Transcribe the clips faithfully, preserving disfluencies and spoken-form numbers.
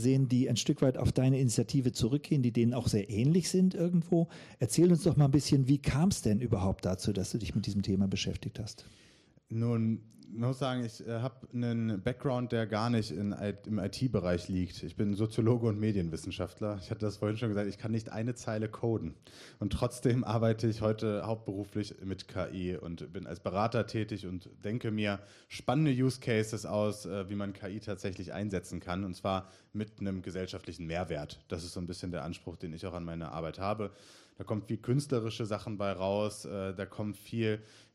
sehen, die ein Stück weit auf deine Initiative zurückgehen, die denen auch sehr ähnlich sind irgendwo. Erzähl uns doch mal ein bisschen, wie kam es denn überhaupt dazu, dass du dich mit diesem Thema beschäftigt hast? Nun, ich muss sagen, ich äh, habe einen Background, der gar nicht in, im I T-Bereich liegt. Ich bin Soziologe und Medienwissenschaftler. Ich hatte das vorhin schon gesagt, ich kann nicht eine Zeile coden. Und trotzdem arbeite ich heute hauptberuflich mit K I und bin als Berater tätig und denke mir spannende Use Cases aus, äh, wie man K I tatsächlich einsetzen kann. Und zwar mit einem gesellschaftlichen Mehrwert. Das ist so ein bisschen der Anspruch, den ich auch an meine Arbeit habe. Da kommt viel künstlerische Sachen bei raus, äh, da kommt viel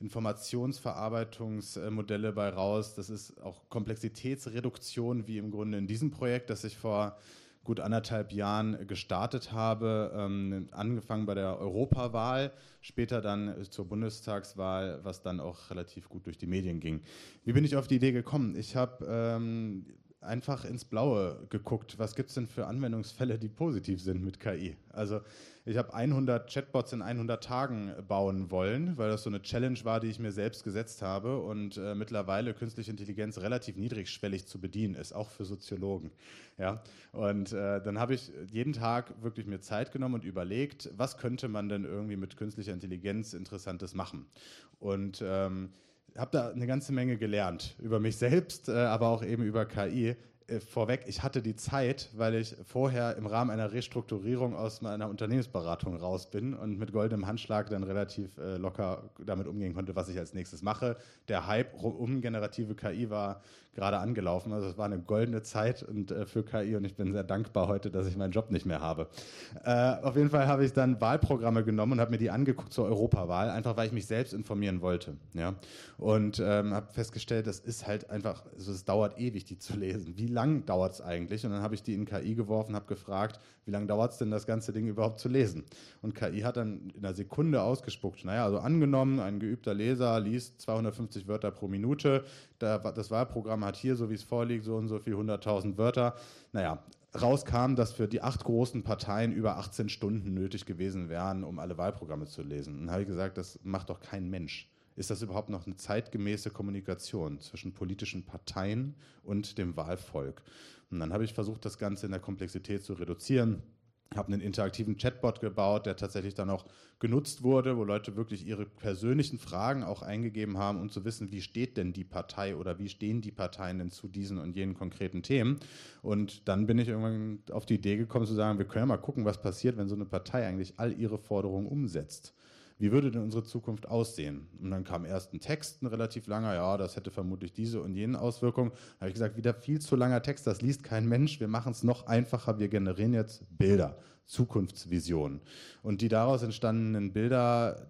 Informationsverarbeitungsmodelle bei raus. Das ist auch Komplexitätsreduktion, wie im Grunde in diesem Projekt, das ich vor gut anderthalb Jahren gestartet habe, ähm, angefangen bei der Europawahl, später dann zur Bundestagswahl, was dann auch relativ gut durch die Medien ging. Wie bin ich auf die Idee gekommen? Ich habe ähm, einfach ins Blaue geguckt, was gibt es denn für Anwendungsfälle, die positiv sind mit K I. Also ich habe hundert Chatbots in hundert Tagen bauen wollen, weil das so eine Challenge war, die ich mir selbst gesetzt habe und äh, mittlerweile künstliche Intelligenz relativ niedrigschwellig zu bedienen ist, auch für Soziologen. Ja? Und äh, dann habe ich jeden Tag wirklich mir Zeit genommen und überlegt, was könnte man denn irgendwie mit künstlicher Intelligenz Interessantes machen. Und ähm, habe da eine ganze Menge gelernt über mich selbst, äh, aber auch eben über K I. Äh, vorweg, ich hatte die Zeit, weil ich vorher im Rahmen einer Restrukturierung aus meiner Unternehmensberatung raus bin und mit goldenem Handschlag dann relativ äh, locker damit umgehen konnte, was ich als nächstes mache. Der Hype um generative K I war gerade angelaufen, also es war eine goldene Zeit und äh, für K I und ich bin sehr dankbar heute, dass ich meinen Job nicht mehr habe. Äh, auf jeden Fall habe ich dann Wahlprogramme genommen und habe mir die angeguckt zur Europawahl, einfach weil ich mich selbst informieren wollte. Ja? Und ähm, habe festgestellt, das ist halt einfach, also es dauert ewig, die zu lesen. Wie lang dauert es eigentlich? Und dann habe ich die in K I geworfen, habe gefragt, wie lange dauert es denn, das ganze Ding überhaupt zu lesen? Und K I hat dann in einer Sekunde ausgespuckt. Naja, also angenommen, ein geübter Leser liest zweihundertfünfzig Wörter pro Minute, das Wahlprogramm hat hier, so wie es vorliegt, so und so viel hunderttausend Wörter. Naja, rauskam, dass für die acht großen Parteien über achtzehn Stunden nötig gewesen wären, um alle Wahlprogramme zu lesen. Und dann habe ich gesagt, das macht doch kein Mensch. Ist das überhaupt noch eine zeitgemäße Kommunikation zwischen politischen Parteien und dem Wahlvolk? Und dann habe ich versucht, das Ganze in der Komplexität zu reduzieren, habe einen interaktiven Chatbot gebaut, der tatsächlich dann auch genutzt wurde, wo Leute wirklich ihre persönlichen Fragen auch eingegeben haben, um zu wissen, wie steht denn die Partei oder wie stehen die Parteien denn zu diesen und jenen konkreten Themen. Und dann bin ich irgendwann auf die Idee gekommen zu sagen, wir können ja mal gucken, was passiert, wenn so eine Partei eigentlich all ihre Forderungen umsetzt. Wie würde denn unsere Zukunft aussehen? Und dann kam erst ein Text, ein relativ langer, ja, das hätte vermutlich diese und jene Auswirkungen. Da habe ich gesagt, wieder viel zu langer Text, das liest kein Mensch, wir machen es noch einfacher, wir generieren jetzt Bilder, Zukunftsvisionen. Und die daraus entstandenen Bilder,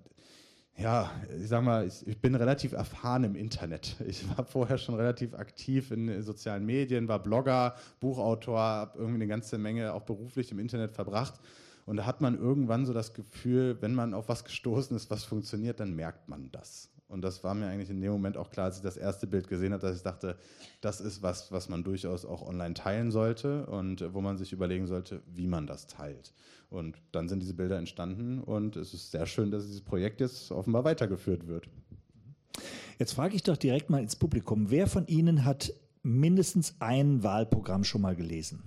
ja, ich sag mal, ich, ich bin relativ erfahren im Internet. Ich war vorher schon relativ aktiv in sozialen Medien, war Blogger, Buchautor, habe irgendwie eine ganze Menge auch beruflich im Internet verbracht. Und da hat man irgendwann so das Gefühl, wenn man auf was gestoßen ist, was funktioniert, dann merkt man das. Und das war mir eigentlich in dem Moment auch klar, als ich das erste Bild gesehen habe, dass ich dachte, das ist was, was man durchaus auch online teilen sollte und wo man sich überlegen sollte, wie man das teilt. Und dann sind diese Bilder entstanden und es ist sehr schön, dass dieses Projekt jetzt offenbar weitergeführt wird. Jetzt frage ich doch direkt mal ins Publikum, wer von Ihnen hat mindestens ein Wahlprogramm schon mal gelesen?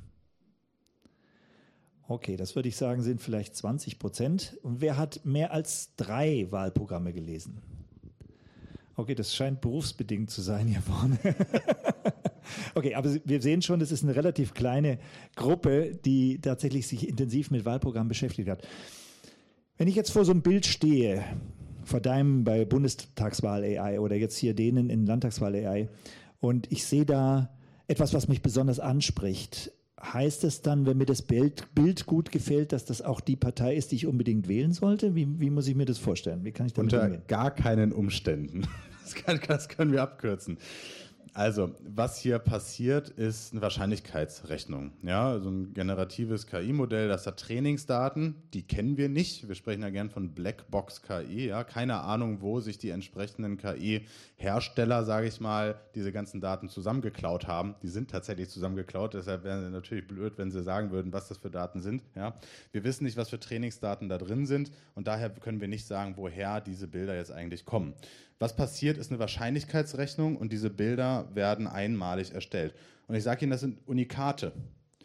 Okay, das würde ich sagen, sind vielleicht zwanzig Prozent. Und wer hat mehr als drei Wahlprogramme gelesen? Okay, das scheint berufsbedingt zu sein hier vorne. Okay, aber wir sehen schon, das ist eine relativ kleine Gruppe, die tatsächlich sich intensiv mit Wahlprogrammen beschäftigt hat. Wenn ich jetzt vor so einem Bild stehe, vor deinem bei Bundestagswahl A I oder jetzt hier denen in Landtagswahl A I, und ich sehe da etwas, was mich besonders anspricht, heißt es dann, wenn mir das Bild, Bild gut gefällt, dass das auch die Partei ist, die ich unbedingt wählen sollte? Wie, wie muss ich mir das vorstellen? Wie kann ich damit Unter umgehen? gar keinen Umständen. Das, kann, das können wir abkürzen. Also, was hier passiert, ist eine Wahrscheinlichkeitsrechnung. Ja, so ein generatives K I-Modell, das hat Trainingsdaten, die kennen wir nicht. Wir sprechen ja gern von Blackbox-K I. Ja, keine Ahnung, wo sich die entsprechenden K I-Hersteller, sage ich mal, diese ganzen Daten zusammengeklaut haben. Die sind tatsächlich zusammengeklaut, deshalb wäre es natürlich blöd, wenn sie sagen würden, was das für Daten sind. Ja, wir wissen nicht, was für Trainingsdaten da drin sind und daher können wir nicht sagen, woher diese Bilder jetzt eigentlich kommen. Was passiert, ist eine Wahrscheinlichkeitsrechnung und diese Bilder werden einmalig erstellt. Und ich sage Ihnen, das sind Unikate.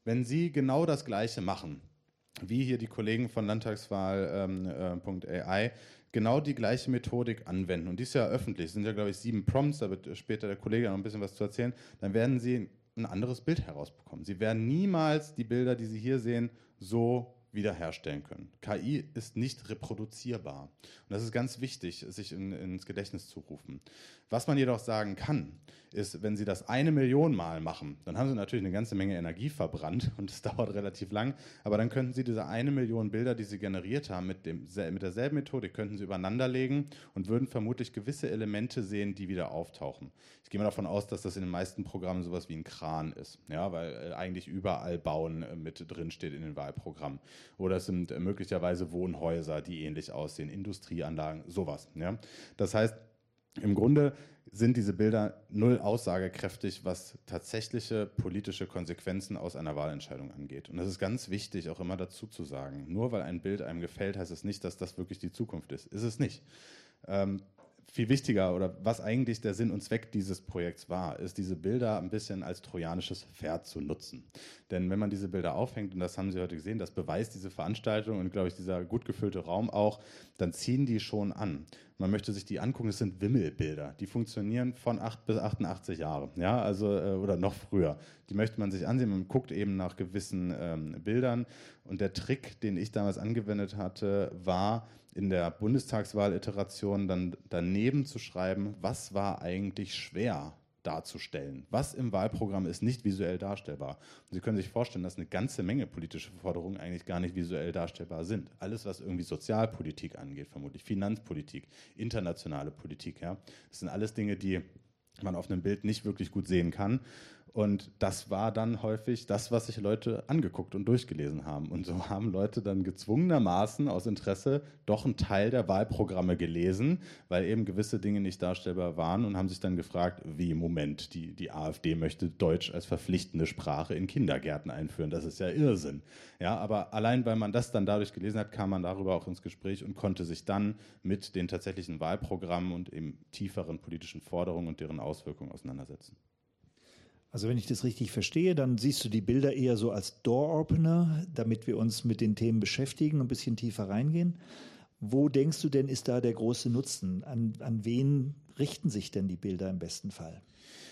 wenn Sie genau das Gleiche machen, wie hier die Kollegen von Landtagswahl Punkt A I, genau die gleiche Methodik anwenden, und die ist ja öffentlich, es sind ja, glaube ich, sieben Prompts, da wird später der Kollege noch ein bisschen was zu erzählen, dann werden Sie ein anderes Bild herausbekommen. Sie werden niemals die Bilder, die Sie hier sehen, so wiederherstellen können. K I ist nicht reproduzierbar. Und das ist ganz wichtig, sich in, ins Gedächtnis zu rufen. Was man jedoch sagen kann, ist, wenn Sie das eine Million Mal machen, dann haben Sie natürlich eine ganze Menge Energie verbrannt und es dauert relativ lang, aber dann könnten Sie diese eine Million Bilder, die Sie generiert haben, mit, dem, mit derselben Methodik, könnten Sie übereinanderlegen und würden vermutlich gewisse Elemente sehen, die wieder auftauchen. Ich gehe mal davon aus, dass das in den meisten Programmen sowas wie ein Kran ist, ja, weil eigentlich überall Bauen mit drin steht in den Wahlprogrammen. Oder es sind möglicherweise Wohnhäuser, die ähnlich aussehen, Industrieanlagen, sowas. Ja. Das heißt, im Grunde sind diese Bilder null aussagekräftig, was tatsächliche politische Konsequenzen aus einer Wahlentscheidung angeht. Und das ist ganz wichtig, auch immer dazu zu sagen. Nur weil ein Bild einem gefällt, heißt es nicht, dass das wirklich die Zukunft ist. Ist es nicht. Ähm, viel wichtiger, oder was eigentlich der Sinn und Zweck dieses Projekts war, ist, diese Bilder ein bisschen als trojanisches Pferd zu nutzen. Denn wenn man diese Bilder aufhängt, und das haben Sie heute gesehen, das beweist diese Veranstaltung und, glaube ich, dieser gut gefüllte Raum auch, dann ziehen die schon an. Man möchte sich die angucken, das sind Wimmelbilder. Die funktionieren von acht bis achtundachtzig Jahre, ja, also, oder noch früher. Die möchte man sich ansehen, man guckt eben nach gewissen ähm, Bildern. Und der Trick, den ich damals angewendet hatte, war, in der Bundestagswahl-Iteration dann daneben zu schreiben, was war eigentlich schwer darzustellen. Was im Wahlprogramm ist nicht visuell darstellbar. Und Sie können sich vorstellen, dass eine ganze Menge politische Forderungen eigentlich gar nicht visuell darstellbar sind. Alles, was irgendwie Sozialpolitik angeht, vermutlich Finanzpolitik, internationale Politik, ja, das sind alles Dinge, die man auf einem Bild nicht wirklich gut sehen kann. Und das war dann häufig das, was sich Leute angeguckt und durchgelesen haben. Und so haben Leute dann gezwungenermaßen aus Interesse doch einen Teil der Wahlprogramme gelesen, weil eben gewisse Dinge nicht darstellbar waren, und haben sich dann gefragt, wie, Moment, die, die AfD möchte Deutsch als verpflichtende Sprache in Kindergärten einführen. Das ist ja Irrsinn. Ja, aber allein, weil man das dann dadurch gelesen hat, kam man darüber auch ins Gespräch und konnte sich dann mit den tatsächlichen Wahlprogrammen und eben tieferen politischen Forderungen und deren Auswirkungen auseinandersetzen. Also wenn ich das richtig verstehe, dann siehst du die Bilder eher so als Door-Opener, damit wir uns mit den Themen beschäftigen und ein bisschen tiefer reingehen. Wo denkst du denn, ist da der große Nutzen? An, an wen richten sich denn die Bilder im besten Fall?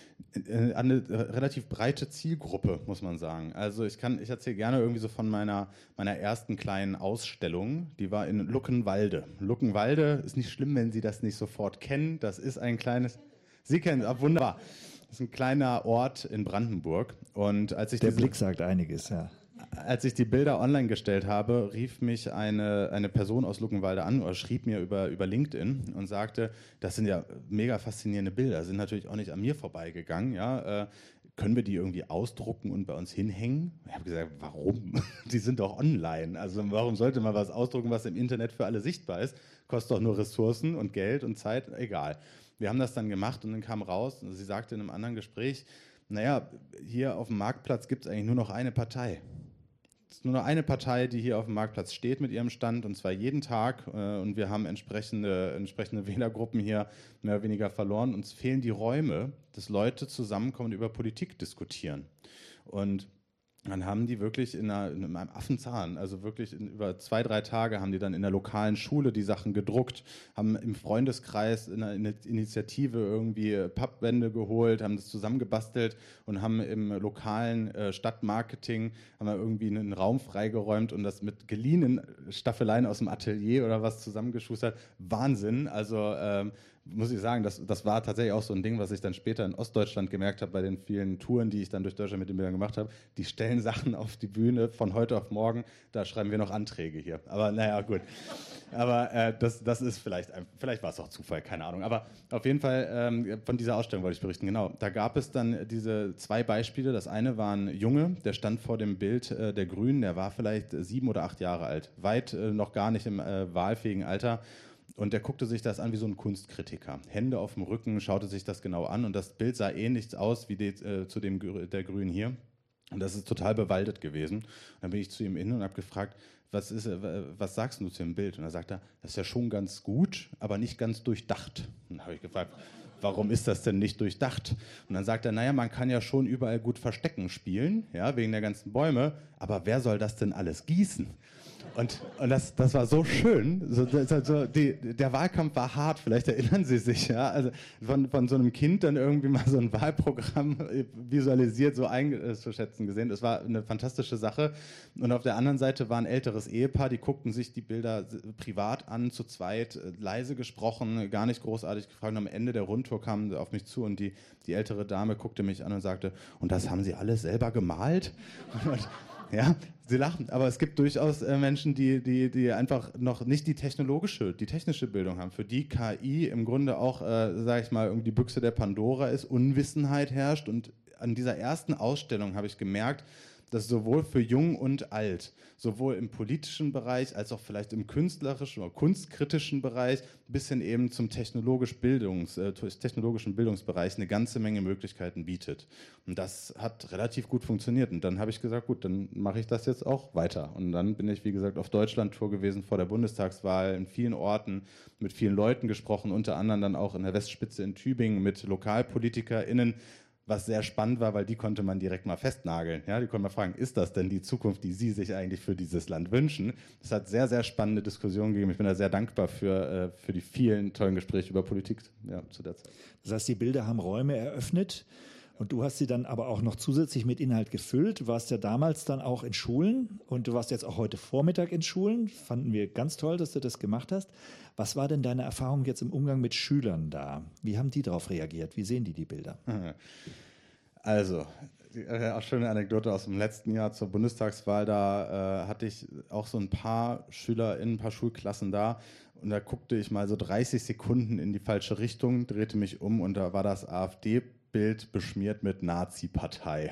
An eine relativ breite Zielgruppe, muss man sagen. Also ich kann, ich erzähle gerne irgendwie so von meiner, meiner ersten kleinen Ausstellung. Die war in Luckenwalde. Luckenwalde ist nicht schlimm, wenn Sie das nicht sofort kennen. Das ist ein kleines... Sie kennen es, wunderbar. Das ist ein kleiner Ort in Brandenburg. Und als ich Der diese, Blick sagt einiges, ja. Als ich die Bilder online gestellt habe, rief mich eine, eine Person aus Luckenwalde an oder schrieb mir über, über LinkedIn und sagte, das sind ja mega faszinierende Bilder, sind natürlich auch nicht an mir vorbeigegangen. Ja, äh, können wir die irgendwie ausdrucken und bei uns hinhängen? Ich habe gesagt, warum? Die sind doch online. Also warum sollte man was ausdrucken, was im Internet für alle sichtbar ist? Kostet doch nur Ressourcen und Geld und Zeit, egal. Wir haben das dann gemacht und dann kam raus, und sie sagte in einem anderen Gespräch, naja, hier auf dem Marktplatz gibt es eigentlich nur noch eine Partei. Es ist nur noch eine Partei, die hier auf dem Marktplatz steht mit ihrem Stand, und zwar jeden Tag. Äh, und wir haben entsprechende, entsprechende Wählergruppen hier mehr oder weniger verloren. Uns fehlen die Räume, dass Leute zusammenkommen und über Politik diskutieren. Und dann haben die wirklich in, einer, in einem Affenzahn, also wirklich in, über zwei, drei Tage haben die dann in der lokalen Schule die Sachen gedruckt, haben im Freundeskreis in einer Initiative irgendwie Pappwände geholt, haben das zusammengebastelt und haben im lokalen äh, Stadtmarketing haben wir irgendwie einen Raum freigeräumt und das mit geliehenen Staffeleien aus dem Atelier oder was zusammengeschustert. Wahnsinn, also ähm, muss ich sagen, das, das war tatsächlich auch so ein Ding, was ich dann später in Ostdeutschland gemerkt habe bei den vielen Touren, die ich dann durch Deutschland mit den Bildern gemacht habe. Die stellen Sachen auf die Bühne von heute auf morgen, da schreiben wir noch Anträge hier. Aber naja, gut. Aber äh, das, das ist vielleicht, vielleicht war es auch Zufall, keine Ahnung. Aber auf jeden Fall, ähm, von dieser Ausstellung wollte ich berichten, genau. Da gab es dann diese zwei Beispiele. Das eine war ein Junge, der stand vor dem Bild äh, der Grünen, der war vielleicht sieben oder acht Jahre alt, weit äh, noch gar nicht im äh, wahlfähigen Alter. Und der guckte sich das an wie so ein Kunstkritiker. Hände auf dem Rücken, schaute sich das genau an und das Bild sah ähnlich aus wie die, äh, zu dem der Grünen hier. Und das ist total bewaldet gewesen. Und dann bin ich zu ihm hin und habe gefragt, was, ist, äh, was sagst du zu dem Bild? Und er sagt, das ist ja schon ganz gut, aber nicht ganz durchdacht. Und dann habe ich gefragt, warum ist das denn nicht durchdacht? Und dann sagt er, naja, man kann ja schon überall gut Verstecken spielen, ja, wegen der ganzen Bäume, aber wer soll das denn alles gießen? Und, und das, das war so schön. So, so, die, der Wahlkampf war hart, vielleicht erinnern Sie sich, ja. Also von, von so einem Kind dann irgendwie mal so ein Wahlprogramm visualisiert, so einzuschätzen gesehen. Das war eine fantastische Sache. Und auf der anderen Seite war ein älteres Ehepaar, die guckten sich die Bilder privat an, zu zweit, leise gesprochen, gar nicht großartig gefragt. Und am Ende der Rundtour kamen sie auf mich zu und die, die ältere Dame guckte mich an und sagte, und das haben Sie alles selber gemalt? Und, ja, sie lachen, aber es gibt durchaus äh, Menschen, die, die, die einfach noch nicht die technologische, die technische Bildung haben, für die K I im Grunde auch, äh, sage ich mal, irgendwie die Büchse der Pandora ist, Unwissenheit herrscht. Und an dieser ersten Ausstellung habe ich gemerkt, dass sowohl für Jung und Alt, sowohl im politischen Bereich als auch vielleicht im künstlerischen oder kunstkritischen Bereich bis hin eben zum technologisch Bildungs, äh, technologischen Bildungsbereich eine ganze Menge Möglichkeiten bietet. Und das hat relativ gut funktioniert. Und dann habe ich gesagt, gut, dann mache ich das jetzt auch weiter. Und dann bin ich, wie gesagt, auf Deutschland-Tour gewesen vor der Bundestagswahl, in vielen Orten, mit vielen Leuten gesprochen, unter anderem dann auch in der Westspitze in Tübingen mit LokalpolitikerInnen, was sehr spannend war, weil die konnte man direkt mal festnageln. Ja, die konnte man fragen, ist das denn die Zukunft, die Sie sich eigentlich für dieses Land wünschen? Es hat sehr, sehr spannende Diskussionen gegeben. Ich bin da sehr dankbar für, für die vielen tollen Gespräche über Politik ja, zu der Zeit. Das heißt, die Bilder haben Räume eröffnet und du hast sie dann aber auch noch zusätzlich mit Inhalt gefüllt. Du warst ja damals dann auch in Schulen und du warst jetzt auch heute Vormittag in Schulen. Fanden wir ganz toll, dass du das gemacht hast. Was war denn deine Erfahrung jetzt im Umgang mit Schülern da? Wie haben die darauf reagiert? Wie sehen die die Bilder? Also, auch schöne Anekdote aus dem letzten Jahr zur Bundestagswahl. Da äh, hatte ich auch so ein paar Schüler in ein paar Schulklassen da. Und da guckte ich mal so dreißig Sekunden in die falsche Richtung, drehte mich um und da war das AfD-Bild beschmiert mit Nazi-Partei.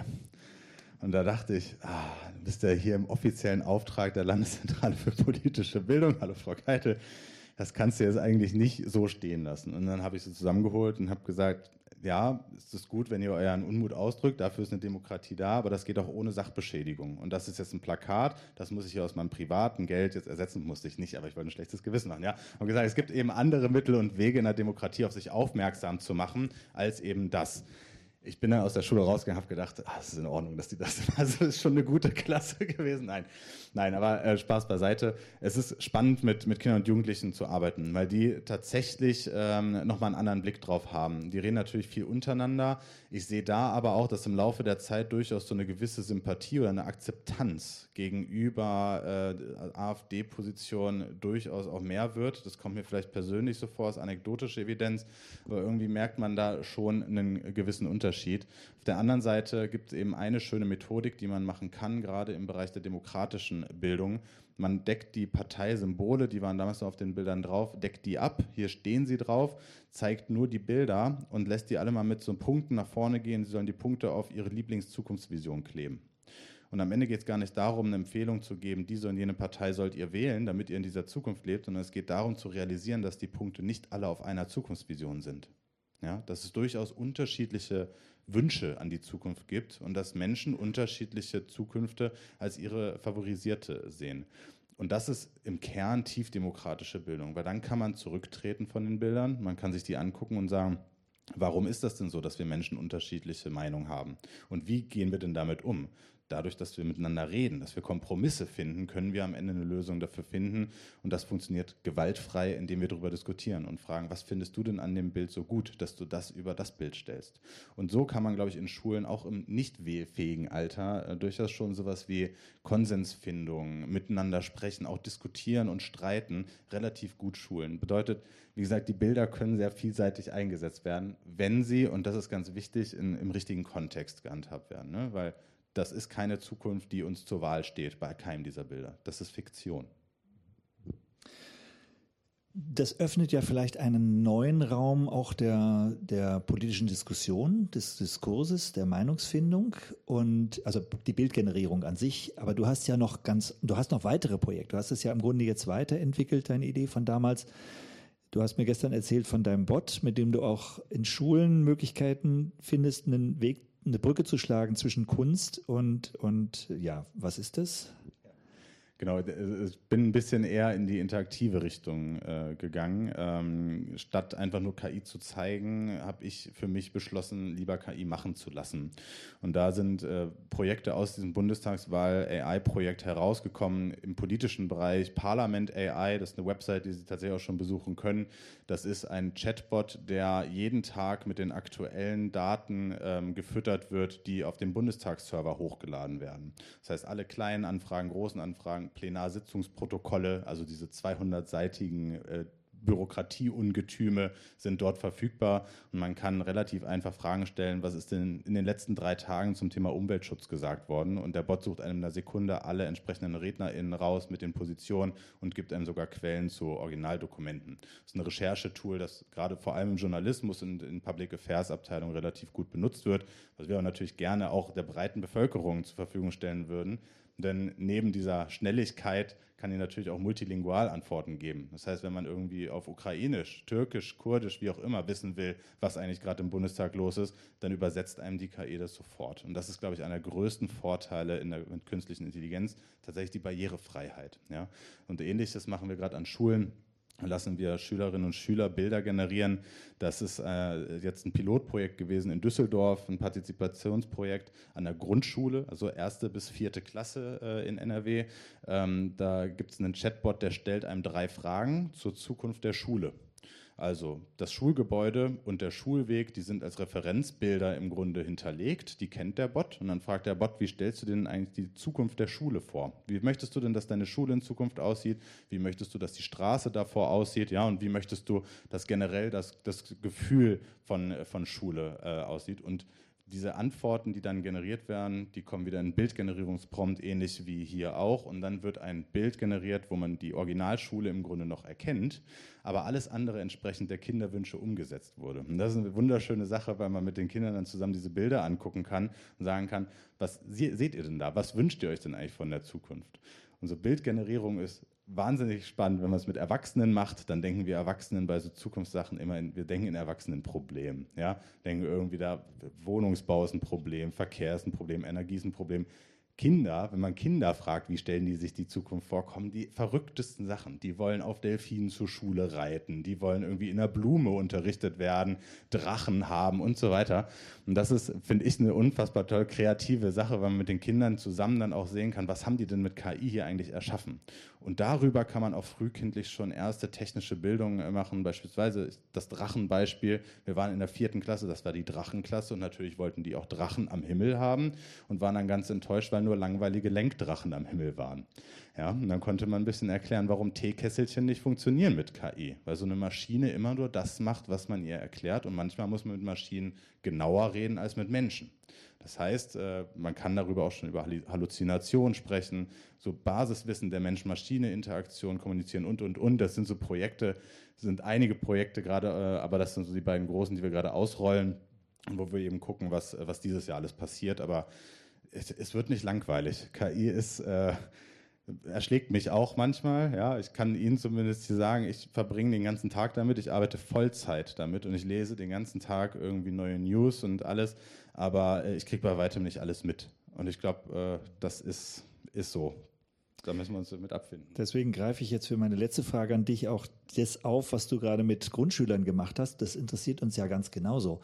Und da dachte ich, ah, du bist ja hier im offiziellen Auftrag der Landeszentrale für politische Bildung. Hallo Frau Keitel. Das kannst du jetzt eigentlich nicht so stehen lassen. Und dann habe ich sie zusammengeholt und habe gesagt, ja, es ist gut, wenn ihr euren Unmut ausdrückt, dafür ist eine Demokratie da, aber das geht auch ohne Sachbeschädigung. Und das ist jetzt ein Plakat, das muss ich hier aus meinem privaten Geld jetzt ersetzen, musste ich nicht, aber ich wollte ein schlechtes Gewissen machen. Ja? Und gesagt, es gibt eben andere Mittel und Wege in der Demokratie, auf sich aufmerksam zu machen, als eben das. Ich bin dann aus der Schule rausgegangen und habe gedacht, ah, das ist in Ordnung, dass die das, also das ist schon eine gute Klasse gewesen. Nein, nein, aber äh, Spaß beiseite. Es ist spannend, mit, mit Kindern und Jugendlichen zu arbeiten, weil die tatsächlich ähm, nochmal einen anderen Blick drauf haben. Die reden natürlich viel untereinander. Ich sehe da aber auch, dass im Laufe der Zeit durchaus so eine gewisse Sympathie oder eine Akzeptanz gegenüber äh, AfD-Position durchaus auch mehr wird. Das kommt mir vielleicht persönlich so vor, als anekdotische Evidenz, aber irgendwie merkt man da schon einen gewissen Unterschied. Auf der anderen Seite gibt es eben eine schöne Methodik, die man machen kann, gerade im Bereich der demokratischen Bildung. Man deckt die Parteisymbole, die waren damals noch auf den Bildern drauf, deckt die ab, hier stehen sie drauf, zeigt nur die Bilder und lässt die alle mal mit so Punkten nach vorne gehen. Sie sollen die Punkte auf ihre Lieblingszukunftsvision kleben. Und am Ende geht es gar nicht darum, eine Empfehlung zu geben, diese und jene Partei sollt ihr wählen, damit ihr in dieser Zukunft lebt, sondern es geht darum zu realisieren, dass die Punkte nicht alle auf einer Zukunftsvision sind. Ja, dass es durchaus unterschiedliche Wünsche an die Zukunft gibt und dass Menschen unterschiedliche Zukünfte als ihre favorisierte sehen. Und das ist im Kern tiefdemokratische Bildung, weil dann kann man zurücktreten von den Bildern, man kann sich die angucken und sagen, warum ist das denn so, dass wir Menschen unterschiedliche Meinungen haben? Und wie gehen wir denn damit um? Dadurch, dass wir miteinander reden, dass wir Kompromisse finden, können wir am Ende eine Lösung dafür finden. Und das funktioniert gewaltfrei, indem wir darüber diskutieren und fragen, was findest du denn an dem Bild so gut, dass du das über das Bild stellst? Und so kann man, glaube ich, in Schulen auch im nicht wählfähigen Alter äh, durchaus schon sowas wie Konsensfindung, miteinander sprechen, auch diskutieren und streiten, relativ gut schulen. Bedeutet, wie gesagt, die Bilder können sehr vielseitig eingesetzt werden, wenn sie, und das ist ganz wichtig, in, im richtigen Kontext gehandhabt werden, ne? Weil das ist keine Zukunft, die uns zur Wahl steht bei keinem dieser Bilder. Das ist Fiktion. Das öffnet ja vielleicht einen neuen Raum auch der, der politischen Diskussion, des Diskurses, der Meinungsfindung und also die Bildgenerierung an sich. Aber du hast ja noch ganz, du hast noch weitere Projekte. Du hast es ja im Grunde jetzt weiterentwickelt, deine Idee von damals. Du hast mir gestern erzählt von deinem Bot, mit dem du auch in Schulen Möglichkeiten findest, einen Weg eine Brücke zu schlagen zwischen Kunst und, und ja, was ist das? Genau, ich bin ein bisschen eher in die interaktive Richtung äh, gegangen. Ähm, statt einfach nur K I zu zeigen, habe ich für mich beschlossen, lieber K I machen zu lassen. Und da sind äh, Projekte aus diesem Bundestagswahl-A I-Projekt herausgekommen im politischen Bereich. Parlament A I, das ist eine Website, die Sie tatsächlich auch schon besuchen können. Das ist ein Chatbot, der jeden Tag mit den aktuellen Daten ähm, gefüttert wird, die auf dem Bundestagsserver hochgeladen werden. Das heißt, alle kleinen Anfragen, großen Anfragen, Plenarsitzungsprotokolle, also diese zweihundertseitigen äh, Bürokratieungetüme sind dort verfügbar und man kann relativ einfach Fragen stellen, was ist denn in den letzten drei Tagen zum Thema Umweltschutz gesagt worden, und der Bot sucht einem in einer Sekunde alle entsprechenden RednerInnen raus mit den Positionen und gibt einem sogar Quellen zu Originaldokumenten. Das ist ein Recherchetool, das gerade vor allem im Journalismus und in Public Affairs Abteilungen relativ gut benutzt wird, was wir aber natürlich gerne auch der breiten Bevölkerung zur Verfügung stellen würden. Denn neben dieser Schnelligkeit kann die natürlich auch multilingual Antworten geben. Das heißt, wenn man irgendwie auf Ukrainisch, Türkisch, Kurdisch, wie auch immer wissen will, was eigentlich gerade im Bundestag los ist, dann übersetzt einem die K I das sofort. Und das ist, glaube ich, einer der größten Vorteile in der mit künstlichen Intelligenz, tatsächlich die Barrierefreiheit. Ja? Und Ähnliches machen wir gerade an Schulen. Lassen wir Schülerinnen und Schüler Bilder generieren. Das ist äh, jetzt ein Pilotprojekt gewesen in Düsseldorf, ein Partizipationsprojekt an der Grundschule, also erste bis vierte Klasse äh, in N R W. Ähm, da gibt es einen Chatbot, der stellt einem drei Fragen zur Zukunft der Schule. Also das Schulgebäude und der Schulweg, die sind als Referenzbilder im Grunde hinterlegt, die kennt der Bot, und dann fragt der Bot, wie stellst du denn eigentlich die Zukunft der Schule vor? Wie möchtest du denn, dass deine Schule in Zukunft aussieht? Wie möchtest du, dass die Straße davor aussieht? Ja, und wie möchtest du, dass generell das, das Gefühl von, von Schule äh, aussieht? Und diese Antworten, die dann generiert werden, die kommen wieder in Bildgenerierungsprompt, ähnlich wie hier auch. Und dann wird ein Bild generiert, wo man die Originalschule im Grunde noch erkennt, aber alles andere entsprechend der Kinderwünsche umgesetzt wurde. Und das ist eine wunderschöne Sache, weil man mit den Kindern dann zusammen diese Bilder angucken kann und sagen kann, was seht ihr denn da? Was wünscht ihr euch denn eigentlich von der Zukunft? Unsere Bildgenerierung ist wahnsinnig spannend. Wenn man es mit Erwachsenen macht, dann denken wir Erwachsenen bei so Zukunftssachen immer, in, wir denken in Erwachsenenproblemen. Ja? Denken irgendwie da, Wohnungsbau ist ein Problem, Verkehr ist ein Problem, Energie ist ein Problem. Kinder, wenn man Kinder fragt, wie stellen die sich die Zukunft vor, kommen die verrücktesten Sachen. Die wollen auf Delfinen zur Schule reiten, die wollen irgendwie in der Blume unterrichtet werden, Drachen haben und so weiter. Und das ist, finde ich, eine unfassbar toll kreative Sache, weil man mit den Kindern zusammen dann auch sehen kann, was haben die denn mit K I hier eigentlich erschaffen. Und darüber kann man auch frühkindlich schon erste technische Bildung machen, beispielsweise das Drachenbeispiel. Wir waren in der vierten Klasse, das war die Drachenklasse, und natürlich wollten die auch Drachen am Himmel haben und waren dann ganz enttäuscht, weil nur langweilige Lenkdrachen am Himmel waren. Ja, und dann konnte man ein bisschen erklären, warum Teekesselchen nicht funktionieren mit K I. Weil so eine Maschine immer nur das macht, was man ihr erklärt, und manchmal muss man mit Maschinen genauer reden als mit Menschen. Das heißt, man kann darüber auch schon über Halluzination sprechen, so Basiswissen der Mensch-Maschine-Interaktion kommunizieren und, und, und. Das sind so Projekte, sind einige Projekte gerade, aber das sind so die beiden großen, die wir gerade ausrollen, wo wir eben gucken, was, was dieses Jahr alles passiert. Aber es, es wird nicht langweilig. K I ist... Äh, erschlägt mich auch manchmal. Ja, ich kann Ihnen zumindest hier sagen, ich verbringe den ganzen Tag damit, ich arbeite Vollzeit damit und ich lese den ganzen Tag irgendwie neue News und alles, aber ich kriege bei weitem nicht alles mit. Und ich glaube, das ist, ist so. Da müssen wir uns damit abfinden. Deswegen greife ich jetzt für meine letzte Frage an dich auch das auf, was du gerade mit Grundschülern gemacht hast. Das interessiert uns ja ganz genauso.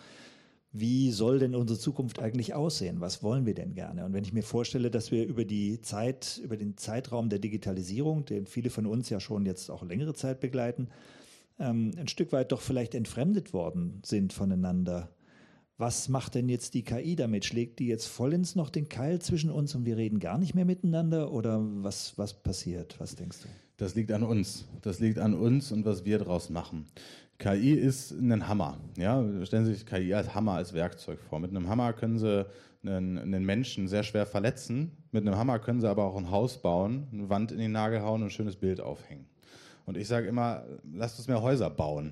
Wie soll denn unsere Zukunft eigentlich aussehen? Was wollen wir denn gerne? Und wenn ich mir vorstelle, dass wir über die Zeit, über den Zeitraum der Digitalisierung, den viele von uns ja schon jetzt auch längere Zeit begleiten, ähm, ein Stück weit doch vielleicht entfremdet worden sind voneinander. Was macht denn jetzt die K I damit? Schlägt die jetzt vollends noch den Keil zwischen uns und wir reden gar nicht mehr miteinander? Oder was, was passiert? Was denkst du? Das liegt an uns. Das liegt an uns und was wir daraus machen. K I ist ein Hammer. Ja? Stellen Sie sich K I als Hammer, als Werkzeug vor. Mit einem Hammer können Sie einen, einen Menschen sehr schwer verletzen. Mit einem Hammer können Sie aber auch ein Haus bauen, eine Wand in den Nagel hauen und ein schönes Bild aufhängen. Und ich sage immer, lasst uns mehr Häuser bauen.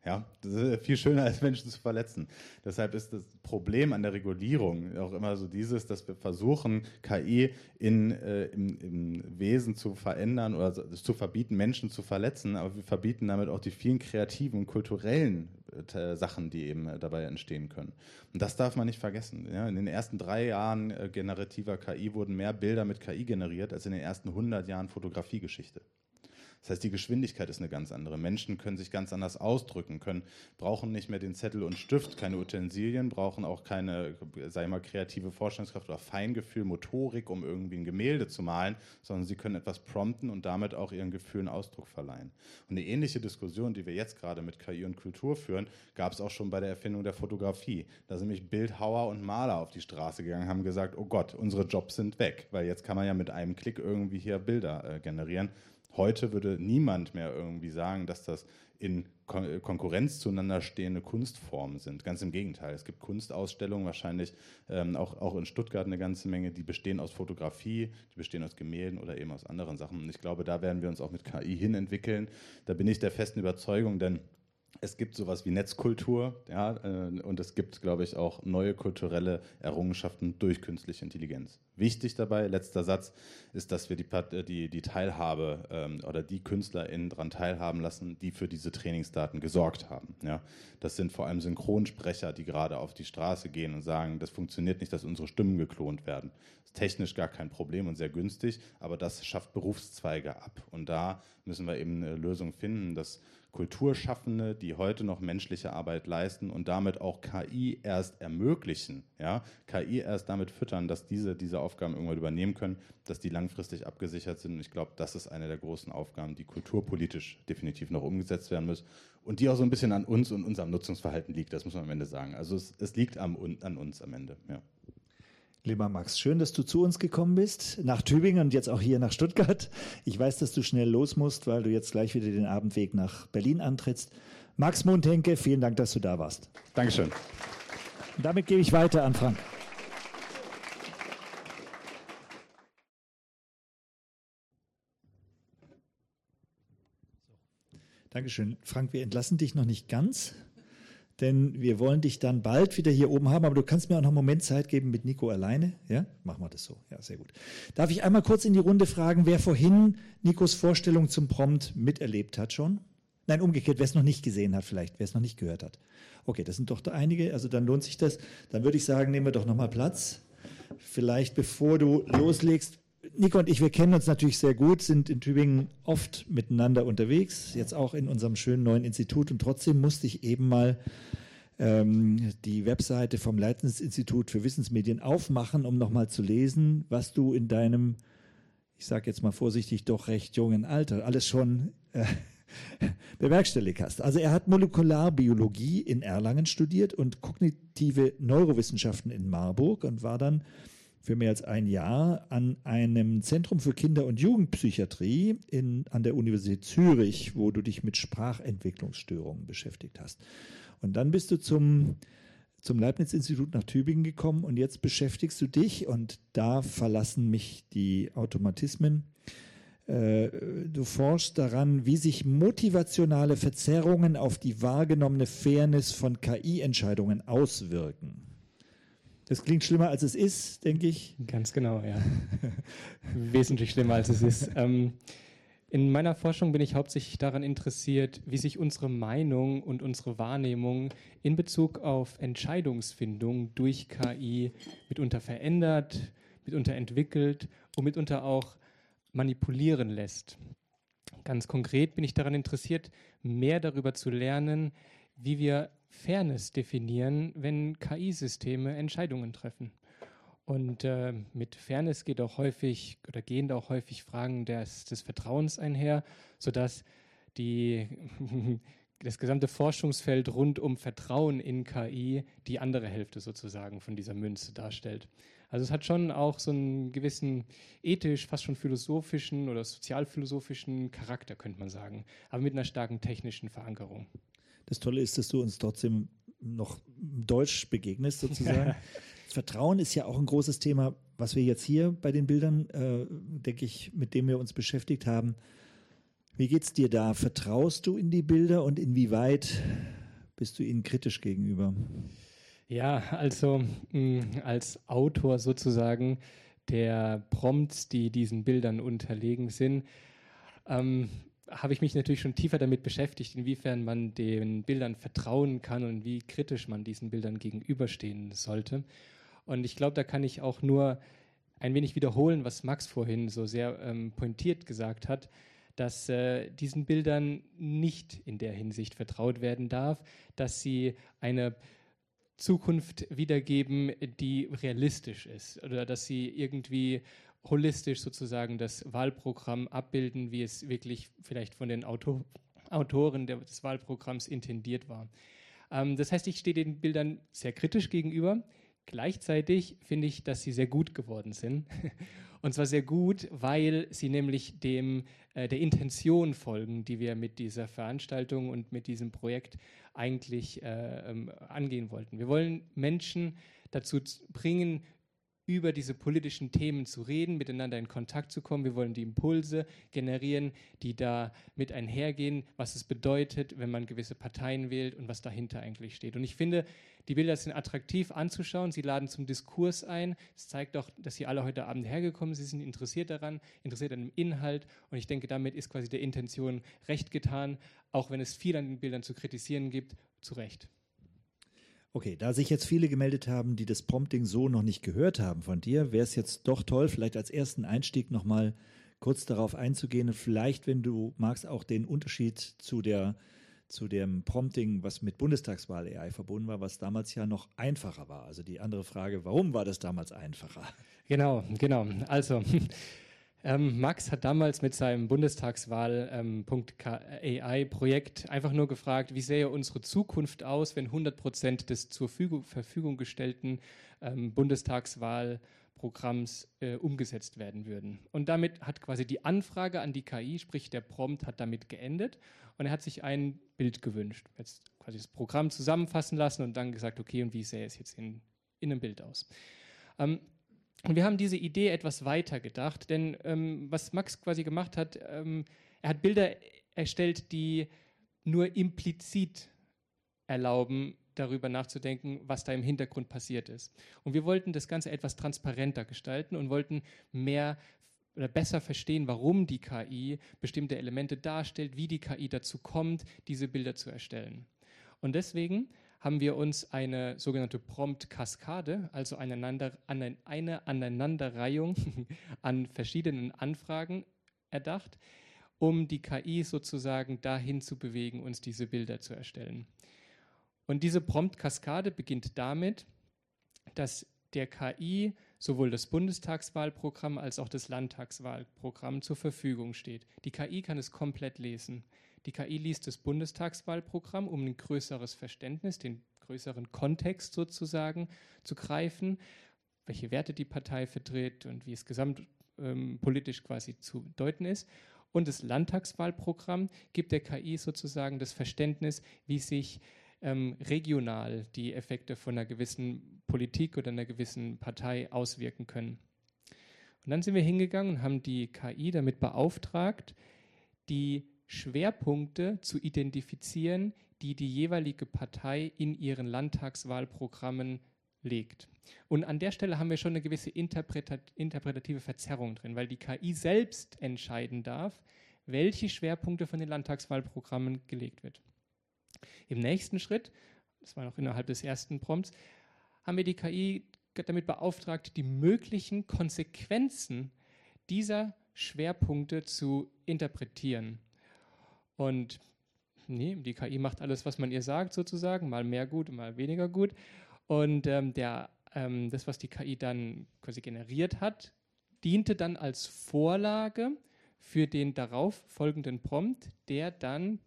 Ja, das ist viel schöner, als Menschen zu verletzen. Deshalb ist das Problem an der Regulierung auch immer so dieses, dass wir versuchen, K I in, äh, im, im Wesen zu verändern oder zu verbieten, Menschen zu verletzen, aber wir verbieten damit auch die vielen kreativen und kulturellen äh, Sachen, die eben äh, dabei entstehen können. Und das darf man nicht vergessen. Ja? In den ersten drei Jahren äh, generativer K I wurden mehr Bilder mit K I generiert, als in den ersten hundert Jahren Fotografiegeschichte. Das heißt, die Geschwindigkeit ist eine ganz andere. Menschen können sich ganz anders ausdrücken, können, brauchen nicht mehr den Zettel und Stift, keine Utensilien, brauchen auch keine, sag ich mal, kreative Vorstellungskraft oder Feingefühl, Motorik, um irgendwie ein Gemälde zu malen, sondern sie können etwas prompten und damit auch ihren Gefühlen Ausdruck verleihen. Und eine ähnliche Diskussion, die wir jetzt gerade mit K I und Kultur führen, gab es auch schon bei der Erfindung der Fotografie. Da sind nämlich Bildhauer und Maler auf die Straße gegangen, haben gesagt, oh Gott, unsere Jobs sind weg, weil jetzt kann man ja mit einem Klick irgendwie hier Bilder äh, generieren. Heute würde niemand mehr irgendwie sagen, dass das in Kon- Konkurrenz zueinander stehende Kunstformen sind. Ganz im Gegenteil. Es gibt Kunstausstellungen, wahrscheinlich ähm, auch, auch in Stuttgart eine ganze Menge, die bestehen aus Fotografie, die bestehen aus Gemälden oder eben aus anderen Sachen. Und ich glaube, da werden wir uns auch mit K I hin entwickeln. Da bin ich der festen Überzeugung, denn es gibt sowas wie Netzkultur, ja, äh, und es gibt, glaube ich, auch neue kulturelle Errungenschaften durch künstliche Intelligenz. Wichtig dabei, letzter Satz, ist, dass wir die, die, die Teilhabe ähm, oder die KünstlerInnen daran teilhaben lassen, die für diese Trainingsdaten gesorgt haben. Ja. Das sind vor allem Synchronsprecher, die gerade auf die Straße gehen und sagen, das funktioniert nicht, dass unsere Stimmen geklont werden. Das ist technisch gar kein Problem und sehr günstig, aber das schafft Berufszweige ab. Und da müssen wir eben eine Lösung finden, dass Kulturschaffende, die heute noch menschliche Arbeit leisten und damit auch K I erst ermöglichen, ja, K I erst damit füttern, dass diese diese Aufgaben irgendwann übernehmen können, dass die langfristig abgesichert sind. Und ich glaube, das ist eine der großen Aufgaben, die kulturpolitisch definitiv noch umgesetzt werden muss und die auch so ein bisschen an uns und unserem Nutzungsverhalten liegt, das muss man am Ende sagen. Also es, es liegt am, an uns am Ende, ja. Lieber Max, schön, dass du zu uns gekommen bist, nach Tübingen und jetzt auch hier nach Stuttgart. Ich weiß, dass du schnell los musst, weil du jetzt gleich wieder den Abendweg nach Berlin antrittst. Max Mohntenke, vielen Dank, dass du da warst. Dankeschön. Und damit gebe ich weiter an Frank. Dankeschön. Frank, wir entlassen dich noch nicht ganz, denn wir wollen dich dann bald wieder hier oben haben, aber du kannst mir auch noch einen Moment Zeit geben mit Nico alleine. Ja, machen wir das so. Ja, sehr gut. Darf ich einmal kurz in die Runde fragen, wer vorhin Nikos Vorstellung zum Prompt miterlebt hat schon? Nein, umgekehrt, wer es noch nicht gesehen hat vielleicht, wer es noch nicht gehört hat. Okay, das sind doch da einige, also dann lohnt sich das. Dann würde ich sagen, nehmen wir doch nochmal Platz. Vielleicht bevor du loslegst, Nico und ich, wir kennen uns natürlich sehr gut, sind in Tübingen oft miteinander unterwegs, jetzt auch in unserem schönen neuen Institut. Und trotzdem musste ich eben mal ähm, die Webseite vom Leibniz-Institut für Wissensmedien aufmachen, um nochmal zu lesen, was du in deinem, ich sage jetzt mal vorsichtig, doch recht jungen Alter alles schon äh, bewerkstelligt hast. Also er hat Molekularbiologie in Erlangen studiert und kognitive Neurowissenschaften in Marburg und war dann für mehr als ein Jahr an einem Zentrum für Kinder- und Jugendpsychiatrie in, an der Universität Zürich, wo du dich mit Sprachentwicklungsstörungen beschäftigt hast. Und dann bist du zum, zum Leibniz-Institut nach Tübingen gekommen und jetzt beschäftigst du dich, und da verlassen mich die Automatismen, äh, du forschst daran, wie sich motivationale Verzerrungen auf die wahrgenommene Fairness von K I-Entscheidungen auswirken. Das klingt schlimmer, als es ist, denke ich. Ganz genau, ja. Wesentlich schlimmer, als es ist. Ähm, in meiner Forschung bin ich hauptsächlich daran interessiert, wie sich unsere Meinung und unsere Wahrnehmung in Bezug auf Entscheidungsfindung durch K I mitunter verändert, mitunter entwickelt und mitunter auch manipulieren lässt. Ganz konkret bin ich daran interessiert, mehr darüber zu lernen, wie wir Fairness definieren, wenn K I-Systeme Entscheidungen treffen. Und äh, mit Fairness geht auch häufig oder gehen auch häufig Fragen des, des Vertrauens einher, sodass die, das gesamte Forschungsfeld rund um Vertrauen in K I die andere Hälfte sozusagen von dieser Münze darstellt. Also es hat schon auch so einen gewissen ethisch, fast schon philosophischen oder sozialphilosophischen Charakter, könnte man sagen, aber mit einer starken technischen Verankerung. Das Tolle ist, dass du uns trotzdem noch Deutsch begegnest, sozusagen. Vertrauen ist ja auch ein großes Thema, was wir jetzt hier bei den Bildern, äh, denke ich, mit dem wir uns beschäftigt haben. Wie geht's dir da? Vertraust du in die Bilder und inwieweit bist du ihnen kritisch gegenüber? Ja, also mh, als Autor sozusagen der Prompts, die diesen Bildern unterlegen sind, ähm, habe ich mich natürlich schon tiefer damit beschäftigt, inwiefern man den Bildern vertrauen kann und wie kritisch man diesen Bildern gegenüberstehen sollte. Und ich glaube, da kann ich auch nur ein wenig wiederholen, was Max vorhin so sehr ähm, pointiert gesagt hat, dass äh, diesen Bildern nicht in der Hinsicht vertraut werden darf, dass sie eine Zukunft wiedergeben, die realistisch ist oder dass sie irgendwie holistisch sozusagen das Wahlprogramm abbilden, wie es wirklich vielleicht von den Autor- Autoren des Wahlprogramms intendiert war. Ähm, das heißt, ich stehe den Bildern sehr kritisch gegenüber. Gleichzeitig finde ich, dass sie sehr gut geworden sind. Und zwar sehr gut, weil sie nämlich dem, äh, der Intention folgen, die wir mit dieser Veranstaltung und mit diesem Projekt eigentlich äh, ähm, angehen wollten. Wir wollen Menschen dazu bringen, über diese politischen Themen zu reden, miteinander in Kontakt zu kommen. Wir wollen die Impulse generieren, die da mit einhergehen, was es bedeutet, wenn man gewisse Parteien wählt und was dahinter eigentlich steht. Und ich finde, die Bilder sind attraktiv anzuschauen, sie laden zum Diskurs ein. Es zeigt auch, dass Sie alle heute Abend hergekommen sind, Sie sind interessiert daran, interessiert an dem Inhalt. Und ich denke, damit ist quasi der Intention recht getan, auch wenn es viel an den Bildern zu kritisieren gibt, zu Recht. Okay, da sich jetzt viele gemeldet haben, die das Prompting so noch nicht gehört haben von dir, wäre es jetzt doch toll, vielleicht als ersten Einstieg nochmal kurz darauf einzugehen und vielleicht, wenn du magst, auch den Unterschied zu der zu dem Prompting, was mit Bundestagswahl-A I verbunden war, was damals ja noch einfacher war. Also die andere Frage, warum war das damals einfacher? Genau, genau. Also Ähm, Max hat damals mit seinem Bundestagswahl.A I-Projekt einfach nur gefragt, wie sähe unsere Zukunft aus, wenn hundert Prozent des zur Verfügung gestellten ähm, Bundestagswahlprogramms äh, umgesetzt werden würden. Und damit hat quasi die Anfrage an die K I, sprich der Prompt, hat damit geendet und er hat sich ein Bild gewünscht. Jetzt quasi das Programm zusammenfassen lassen und dann gesagt, okay, und wie sähe es jetzt in, in einem Bild aus? Ähm, Und wir haben diese Idee etwas weiter gedacht, denn ähm, was Max quasi gemacht hat, ähm, er hat Bilder erstellt, die nur implizit erlauben, darüber nachzudenken, was da im Hintergrund passiert ist. Und wir wollten das Ganze etwas transparenter gestalten und wollten mehr oder besser verstehen, warum die K I bestimmte Elemente darstellt, wie die K I dazu kommt, diese Bilder zu erstellen. Und deswegen haben wir uns eine sogenannte Prompt-Kaskade, also aneinander, eine, eine Aneinanderreihung an verschiedenen Anfragen erdacht, um die K I sozusagen dahin zu bewegen, uns diese Bilder zu erstellen. Und diese Prompt-Kaskade beginnt damit, dass der K I sowohl das Bundestagswahlprogramm als auch das Landtagswahlprogramm zur Verfügung steht. Die K I kann es komplett lesen. Die K I liest das Bundestagswahlprogramm, um ein größeres Verständnis, den größeren Kontext sozusagen zu greifen, welche Werte die Partei vertritt und wie es gesamtpolitisch ähm, quasi zu deuten ist. Und das Landtagswahlprogramm gibt der K I sozusagen das Verständnis, wie sich ähm, regional die Effekte von einer gewissen Politik oder einer gewissen Partei auswirken können. Und dann sind wir hingegangen und haben die K I damit beauftragt, die Schwerpunkte zu identifizieren, die die jeweilige Partei in ihren Landtagswahlprogrammen legt. Und an der Stelle haben wir schon eine gewisse interpretat- interpretative Verzerrung drin, weil die K I selbst entscheiden darf, welche Schwerpunkte von den Landtagswahlprogrammen gelegt wird. Im nächsten Schritt, das war noch innerhalb des ersten Prompts, haben wir die K I damit beauftragt, die möglichen Konsequenzen dieser Schwerpunkte zu interpretieren. Und nee, die K I macht alles, was man ihr sagt, sozusagen, mal mehr gut, mal weniger gut. Und ähm, der, ähm, das, was die K I dann quasi generiert hat, diente dann als Vorlage für den darauf folgenden Prompt, der dann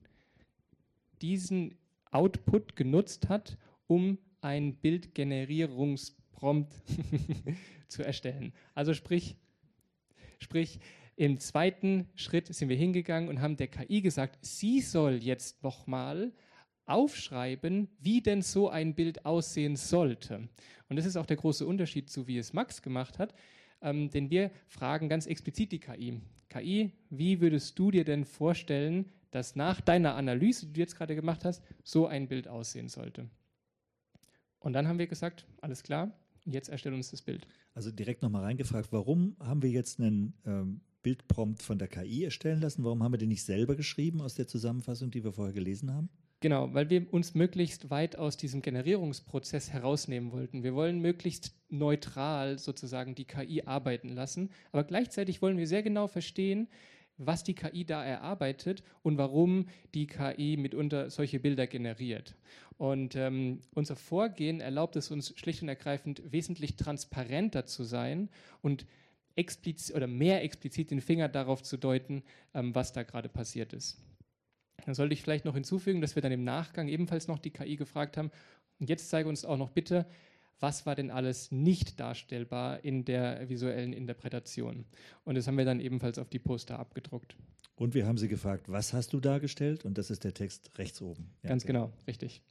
diesen Output genutzt hat, um ein Bildgenerierungsprompt zu erstellen. Also sprich, sprich, im zweiten Schritt sind wir hingegangen und haben der K I gesagt, sie soll jetzt nochmal aufschreiben, wie denn so ein Bild aussehen sollte. Und das ist auch der große Unterschied zu, wie es Max gemacht hat. ähm, denn wir fragen ganz explizit die K I. K I, wie würdest du dir denn vorstellen, dass nach deiner Analyse, die du jetzt gerade gemacht hast, so ein Bild aussehen sollte? Und dann haben wir gesagt, alles klar, jetzt erstell uns das Bild. Also direkt nochmal reingefragt, warum haben wir jetzt einen ähm, Bildprompt von der K I erstellen lassen? Warum haben wir den nicht selber geschrieben aus der Zusammenfassung, die wir vorher gelesen haben? Genau, weil wir uns möglichst weit aus diesem Generierungsprozess herausnehmen wollten. Wir wollen möglichst neutral sozusagen die K I arbeiten lassen, aber gleichzeitig wollen wir sehr genau verstehen, was die K I da erarbeitet und warum die K I mitunter solche Bilder generiert. Und ähm, unser Vorgehen erlaubt es uns schlicht und ergreifend wesentlich transparenter zu sein und explizit oder mehr explizit den Finger darauf zu deuten, ähm, was da gerade passiert ist. Dann sollte ich vielleicht noch hinzufügen, dass wir dann im Nachgang ebenfalls noch die K I gefragt haben, und jetzt zeige uns auch noch bitte, was war denn alles nicht darstellbar in der visuellen Interpretation. Und das haben wir dann ebenfalls auf die Poster abgedruckt. Und wir haben sie gefragt, was hast du dargestellt? Und das ist der Text rechts oben. Ja, Ganz genau, richtig.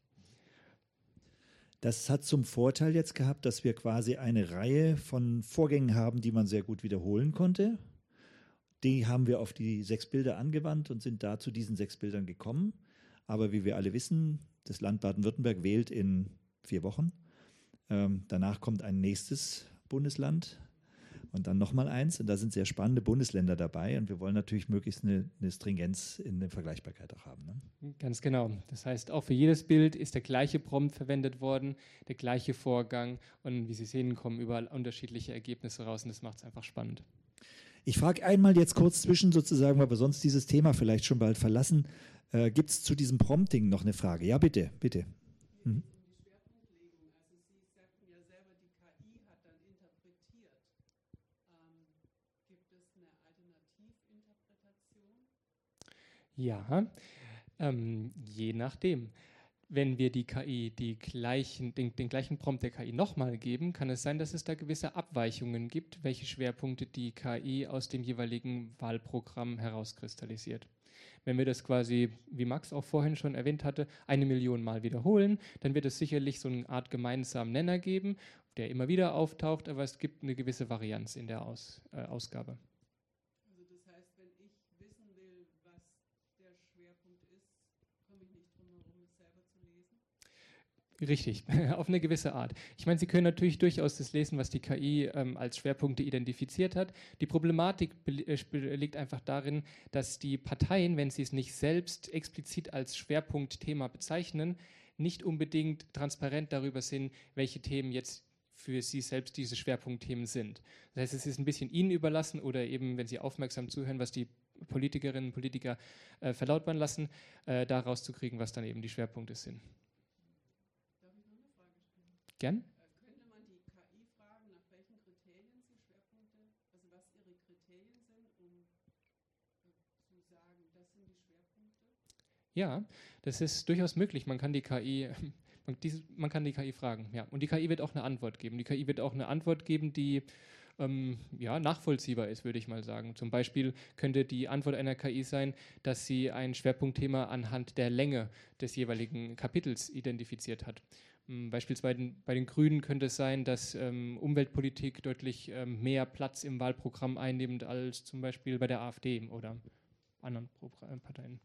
Das hat zum Vorteil jetzt gehabt, dass wir quasi eine Reihe von Vorgängen haben, die man sehr gut wiederholen konnte. Die haben wir auf die sechs Bilder angewandt und sind da zu diesen sechs Bildern gekommen. Aber wie wir alle wissen, das Land Baden-Württemberg wählt in vier Wochen. Ähm, danach kommt ein nächstes Bundesland und dann nochmal eins. Und da sind sehr spannende Bundesländer dabei. Und wir wollen natürlich möglichst eine, eine Stringenz in der Vergleichbarkeit auch haben. Ne? Ganz genau. Das heißt, auch für jedes Bild ist der gleiche Prompt verwendet worden, der gleiche Vorgang. Und wie Sie sehen, kommen überall unterschiedliche Ergebnisse raus. Und das macht es einfach spannend. Ich frage einmal jetzt kurz zwischen sozusagen, weil wir sonst dieses Thema vielleicht schon bald verlassen. Äh, Gibt es zu diesem Prompting noch eine Frage? Ja, bitte, bitte. Mhm. Ja, ähm, je nachdem. Wenn wir die K I die gleichen, den, den gleichen Prompt der K I nochmal geben, kann es sein, dass es da gewisse Abweichungen gibt, welche Schwerpunkte die K I aus dem jeweiligen Wahlprogramm herauskristallisiert. Wenn wir das quasi, wie Max auch vorhin schon erwähnt hatte, eine Million Mal wiederholen, dann wird es sicherlich so eine Art gemeinsamen Nenner geben, der immer wieder auftaucht, aber es gibt eine gewisse Varianz in der Aus, äh, Ausgabe. Also das heißt, wenn ich wissen will, was der Schwerpunkt ist, komme ich nicht drum herum, es selber zu lesen? Richtig, auf eine gewisse Art. Ich meine, Sie können natürlich durchaus das lesen, was die K I ähm, als Schwerpunkte identifiziert hat. Die Problematik äh, liegt einfach darin, dass die Parteien, wenn sie es nicht selbst explizit als Schwerpunktthema bezeichnen, nicht unbedingt transparent darüber sind, welche Themen jetzt für sie selbst diese Schwerpunktthemen sind. Das heißt, es ist ein bisschen ihnen überlassen oder eben, wenn sie aufmerksam zuhören, was die Politikerinnen und Politiker äh, verlautbaren lassen, äh, da rauszukriegen, was dann eben die Schwerpunkte sind. Gern? Könnte man die K I fragen, nach welchen Kriterien sie Schwerpunkte, also was ihre Kriterien sind, um äh, zu sagen, das sind die Schwerpunkte? Ja, das ist durchaus möglich. Man kann die K I, man, diese, man kann die K I fragen, ja. Und die K I wird auch eine Antwort geben. Die K I wird auch eine Antwort geben, die ähm, ja, nachvollziehbar ist, würde ich mal sagen. Zum Beispiel könnte die Antwort einer K I sein, dass sie ein Schwerpunktthema anhand der Länge des jeweiligen Kapitels identifiziert hat. Beispielsweise bei den Grünen könnte es sein, dass ähm, Umweltpolitik deutlich ähm, mehr Platz im Wahlprogramm einnimmt als zum Beispiel bei der AfD oder anderen Pro Parteien.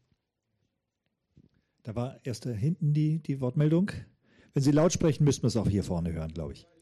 Da war erst da hinten die, die Wortmeldung. Wenn Sie laut sprechen, müssten wir es auch hier vorne hören, glaube ich.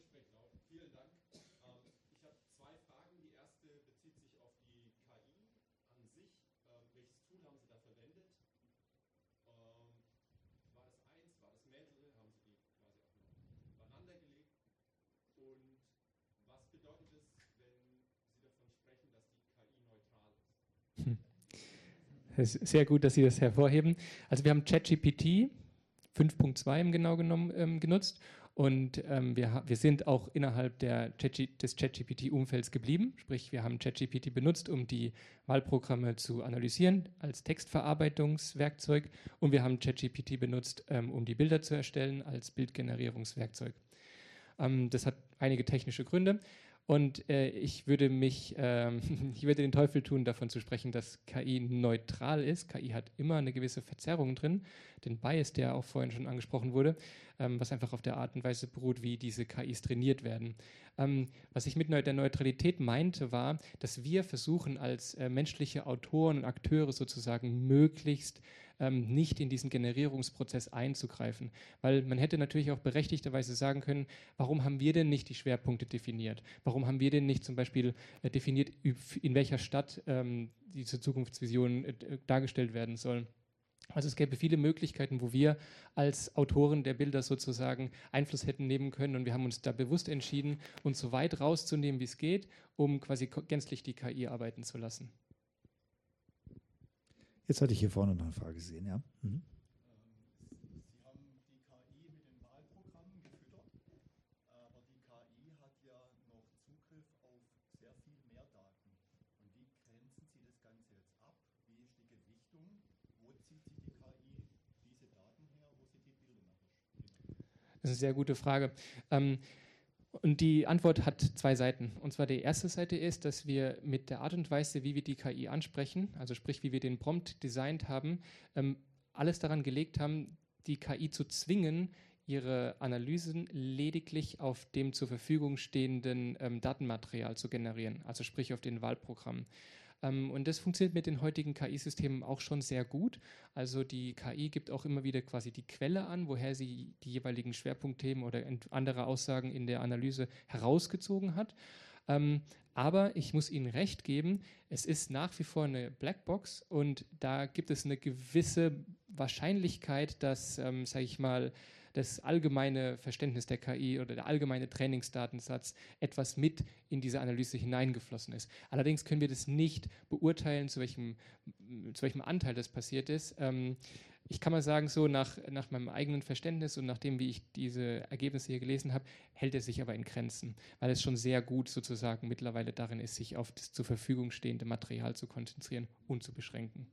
Es ist sehr gut, dass Sie das hervorheben. Also wir haben ChatGPT fünf Punkt zwei im genau genommen ähm, genutzt und ähm, wir, wir sind auch innerhalb der Chat, des ChatGPT-Umfelds geblieben. Sprich, wir haben ChatGPT benutzt, um die Wahlprogramme zu analysieren als Textverarbeitungswerkzeug und wir haben ChatGPT benutzt, ähm, um die Bilder zu erstellen als Bildgenerierungswerkzeug. Ähm, das hat einige technische Gründe. Und äh, ich würde mich, ähm, ich würde den Teufel tun, davon zu sprechen, dass K I neutral ist. K I hat immer eine gewisse Verzerrung drin, den Bias, der auch vorhin schon angesprochen wurde, ähm, was einfach auf der Art und Weise beruht, wie diese K Is trainiert werden. Ähm, was ich mit neu- der Neutralität meinte, war, dass wir versuchen, als äh, menschliche Autoren und Akteure sozusagen möglichst ähm, nicht in diesen Generierungsprozess einzugreifen. Weil man hätte natürlich auch berechtigterweise sagen können, warum haben wir denn nicht die Schwerpunkte definiert? Warum haben wir denn nicht zum Beispiel äh, definiert, in welcher Stadt ähm, diese Zukunftsvision äh, dargestellt werden soll? Also es gäbe viele Möglichkeiten, wo wir als Autoren der Bilder sozusagen Einfluss hätten nehmen können, und wir haben uns da bewusst entschieden, uns so weit rauszunehmen, wie es geht, um quasi gänzlich die K I arbeiten zu lassen. Jetzt hatte ich hier vorne noch eine Frage gesehen, ja. Mhm. Sie haben die K I mit den Wahlprogrammen gefüttert, aber die K I hat ja noch Zugriff auf sehr viel mehr Daten. Und wie grenzen Sie das Ganze jetzt ab? Wie ist die Gewichtung? Wo zieht sich die K I diese Daten her, wo sie die Bilder nachher spielen? Das ist eine sehr gute Frage. Ähm, Und die Antwort hat zwei Seiten. Und zwar die erste Seite ist, dass wir mit der Art und Weise, wie wir die K I ansprechen, also sprich, wie wir den Prompt designt haben, ähm, alles daran gelegt haben, die K I zu zwingen, ihre Analysen lediglich auf dem zur Verfügung stehenden ähm, Datenmaterial zu generieren, also sprich auf den Wahlprogrammen. Ähm, und das funktioniert mit den heutigen K I-Systemen auch schon sehr gut. Also die K I gibt auch immer wieder quasi die Quelle an, woher sie die jeweiligen Schwerpunktthemen oder andere Aussagen in der Analyse herausgezogen hat. Ähm, aber ich muss Ihnen recht geben, es ist nach wie vor eine Blackbox, und da gibt es eine gewisse Wahrscheinlichkeit, dass, ähm, sage ich mal, das allgemeine Verständnis der K I oder der allgemeine Trainingsdatensatz etwas mit in diese Analyse hineingeflossen ist. Allerdings können wir das nicht beurteilen, zu welchem, zu welchem Anteil das passiert ist. Ähm, ich kann mal sagen, so nach, nach meinem eigenen Verständnis und nachdem, wie ich diese Ergebnisse hier gelesen habe, hält er sich aber in Grenzen, weil es schon sehr gut sozusagen mittlerweile darin ist, sich auf das zur Verfügung stehende Material zu konzentrieren und zu beschränken.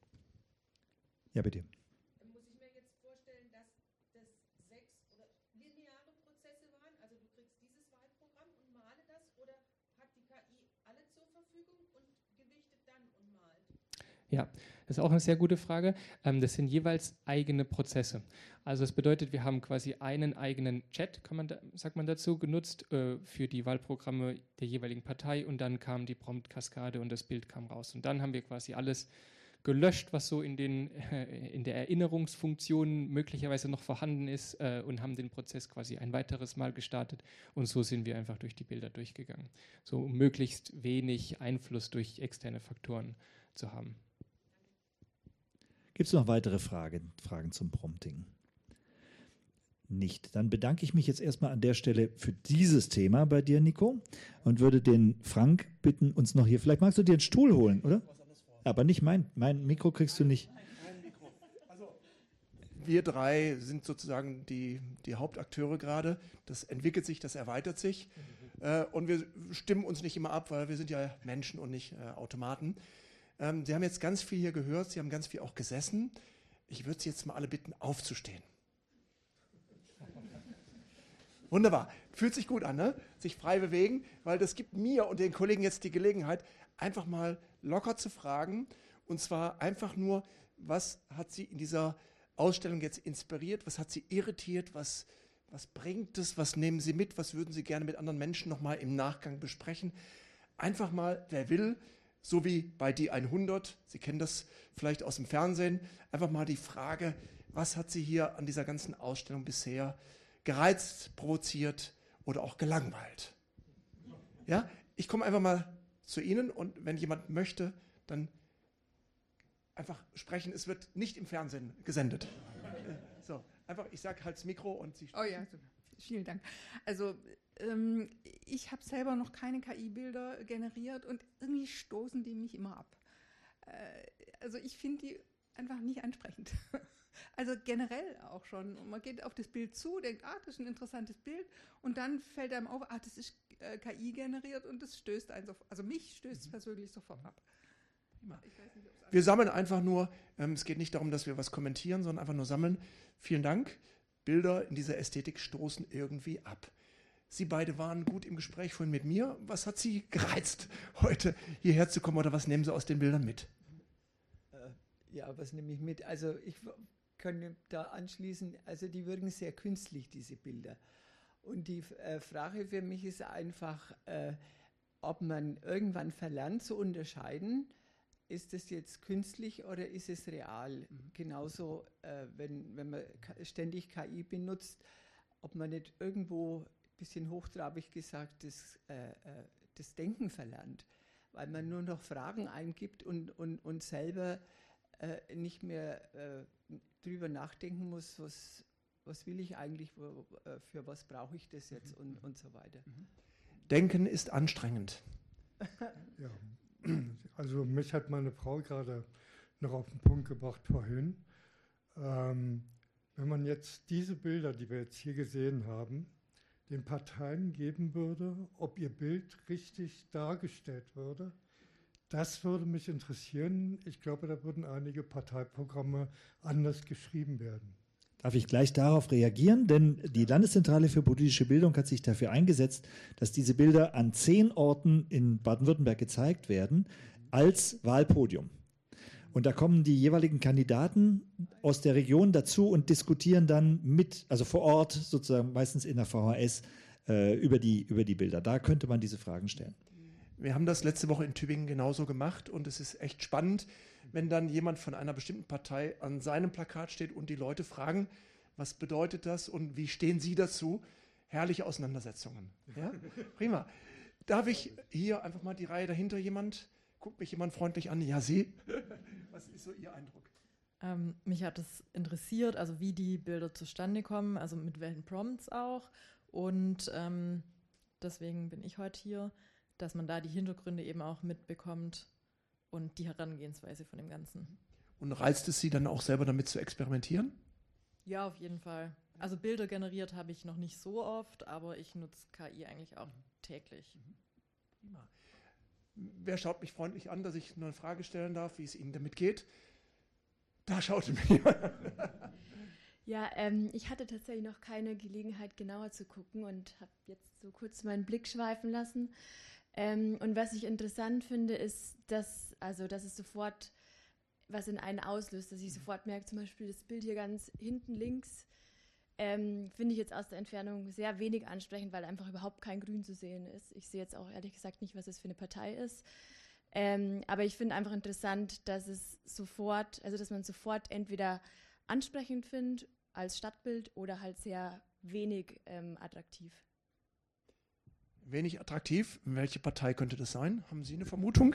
Ja, bitte. Muss ich mir jetzt vorstellen, dass das sechs oder lineare Prozesse waren? Also du kriegst dieses Wahlprogramm und male das, oder hat die K I alle zur Verfügung und gewichtet dann und malt? Ja, das ist auch eine sehr gute Frage. Ähm, das sind jeweils eigene Prozesse. Also das bedeutet, wir haben quasi einen eigenen Chat, kann man da, sagt man dazu, genutzt äh, für die Wahlprogramme der jeweiligen Partei, und dann kam die Prompt-Kaskade und das Bild kam raus. Und dann haben wir quasi alles gelöscht, was so in, den, äh, in der Erinnerungsfunktion möglicherweise noch vorhanden ist, äh, und haben den Prozess quasi ein weiteres Mal gestartet, und so sind wir einfach durch die Bilder durchgegangen. So um möglichst wenig Einfluss durch externe Faktoren zu haben. Gibt es noch weitere Fragen, Fragen zum Prompting? Nicht. Dann bedanke ich mich jetzt erstmal an der Stelle für dieses Thema bei dir, Nico, und würde den Frank bitten, uns noch hier, vielleicht magst du dir einen Stuhl holen, oder? Aber nicht mein, mein Mikro kriegst du nicht. Mein Mikro. Also, wir drei sind sozusagen die, die Hauptakteure gerade. Das entwickelt sich, das erweitert sich. Äh, und wir stimmen uns nicht immer ab, weil wir sind ja Menschen und nicht äh, Automaten. Ähm, Sie haben jetzt ganz viel hier gehört, Sie haben ganz viel auch gesessen. Ich würde Sie jetzt mal alle bitten, aufzustehen. Wunderbar. Fühlt sich gut an, ne? Sich frei bewegen, weil das gibt mir und den Kollegen jetzt die Gelegenheit, einfach mal locker zu fragen. Und zwar einfach nur, was hat Sie in dieser Ausstellung jetzt inspiriert? Was hat Sie irritiert? Was, was bringt es? Was nehmen Sie mit? Was würden Sie gerne mit anderen Menschen nochmal im Nachgang besprechen? Einfach mal, wer will, so wie bei die hundert, Sie kennen das vielleicht aus dem Fernsehen, einfach mal die Frage, was hat Sie hier an dieser ganzen Ausstellung bisher gereizt, provoziert oder auch gelangweilt? Ja, ich komme einfach mal zu Ihnen, und wenn jemand möchte, dann einfach sprechen. Es wird nicht im Fernsehen gesendet. So, einfach, ich sage halt das Mikro und Sie sprechen. Oh ja, super. Vielen Dank. Also ähm, ich habe selber noch keine K I-Bilder generiert, und irgendwie stoßen die mich immer ab. Äh, also ich finde die einfach nicht ansprechend. Also generell auch schon. Und man geht auf das Bild zu, denkt, ah, das ist ein interessantes Bild, und dann fällt einem auf, ah, das ist äh, K I generiert, und das stößt einen sofort, also mich stößt es mhm. persönlich sofort ab. Ich weiß nicht, wir sammeln einfach nur, ähm, es geht nicht darum, dass wir was kommentieren, sondern einfach nur sammeln. Vielen Dank. Bilder in dieser Ästhetik stoßen irgendwie ab. Sie beide waren gut im Gespräch vorhin mit mir. Was hat Sie gereizt, heute hierher zu kommen oder was nehmen Sie aus den Bildern mit? Ja, was nehme ich mit? Also ich kann da anschließen, also die wirken sehr künstlich, diese Bilder. Und die äh, Frage für mich ist einfach, äh, ob man irgendwann verlernt zu unterscheiden, ist es jetzt künstlich oder ist es real? Mhm. Genauso, äh, wenn, wenn man ständig K I benutzt, ob man nicht irgendwo, ein bisschen hochtrabig gesagt, das, äh, das Denken verlernt, weil man nur noch Fragen eingibt und, und, und selber äh, nicht mehr äh, drüber nachdenken muss, was, was will ich eigentlich, wo, äh, für was brauche ich das jetzt und, und so weiter. Denken ist anstrengend. Ja, also mich hat meine Frau gerade noch auf den Punkt gebracht vorhin. Ähm, wenn man jetzt diese Bilder, die wir jetzt hier gesehen haben, den Parteien geben würde, ob ihr Bild richtig dargestellt würde, das würde mich interessieren. Ich glaube, da würden einige Parteiprogramme anders geschrieben werden. Darf ich gleich darauf reagieren? Denn die Landeszentrale für politische Bildung hat sich dafür eingesetzt, dass diese Bilder an zehn Orten in Baden-Württemberg gezeigt werden als Wahlpodium. Und da kommen die jeweiligen Kandidaten aus der Region dazu und diskutieren dann mit, also vor Ort sozusagen meistens in der V H S, äh, über die, über die Bilder. Da könnte man diese Fragen stellen. Wir haben das letzte Woche in Tübingen genauso gemacht und es ist echt spannend, wenn dann jemand von einer bestimmten Partei an seinem Plakat steht und die Leute fragen, was bedeutet das und wie stehen Sie dazu? Herrliche Auseinandersetzungen. Ja? Prima. Darf ich hier einfach mal die Reihe dahinter jemand, guckt mich jemand freundlich an? Ja, Sie? Was ist so Ihr Eindruck? Ähm, mich hat es interessiert, also wie die Bilder zustande kommen, also mit welchen Prompts auch. Und ähm, deswegen bin ich heute hier, dass man da die Hintergründe eben auch mitbekommt und die Herangehensweise von dem Ganzen. Und reizt es Sie dann auch selber damit zu experimentieren? Ja, auf jeden Fall. Also Bilder generiert habe ich noch nicht so oft, aber ich nutze K I eigentlich auch täglich. Prima. Wer schaut mich freundlich an, dass ich nur eine Frage stellen darf, wie es Ihnen damit geht? Da schaut mich jemand an. Ja, ähm, ich hatte tatsächlich noch keine Gelegenheit, genauer zu gucken und habe jetzt so kurz meinen Blick schweifen lassen. Ähm, und was ich interessant finde, ist, dass, also, dass es sofort was in einen auslöst, dass ich sofort merke, zum Beispiel das Bild hier ganz hinten links, ähm, finde ich jetzt aus der Entfernung sehr wenig ansprechend, weil einfach überhaupt kein Grün zu sehen ist. Ich sehe jetzt auch ehrlich gesagt nicht, was das für eine Partei ist. Ähm, aber ich finde einfach interessant, dass es sofort, also dass man sofort entweder ansprechend findet als Stadtbild oder halt sehr wenig ähm, attraktiv. Wenig attraktiv. Welche Partei könnte das sein? Haben Sie eine Vermutung?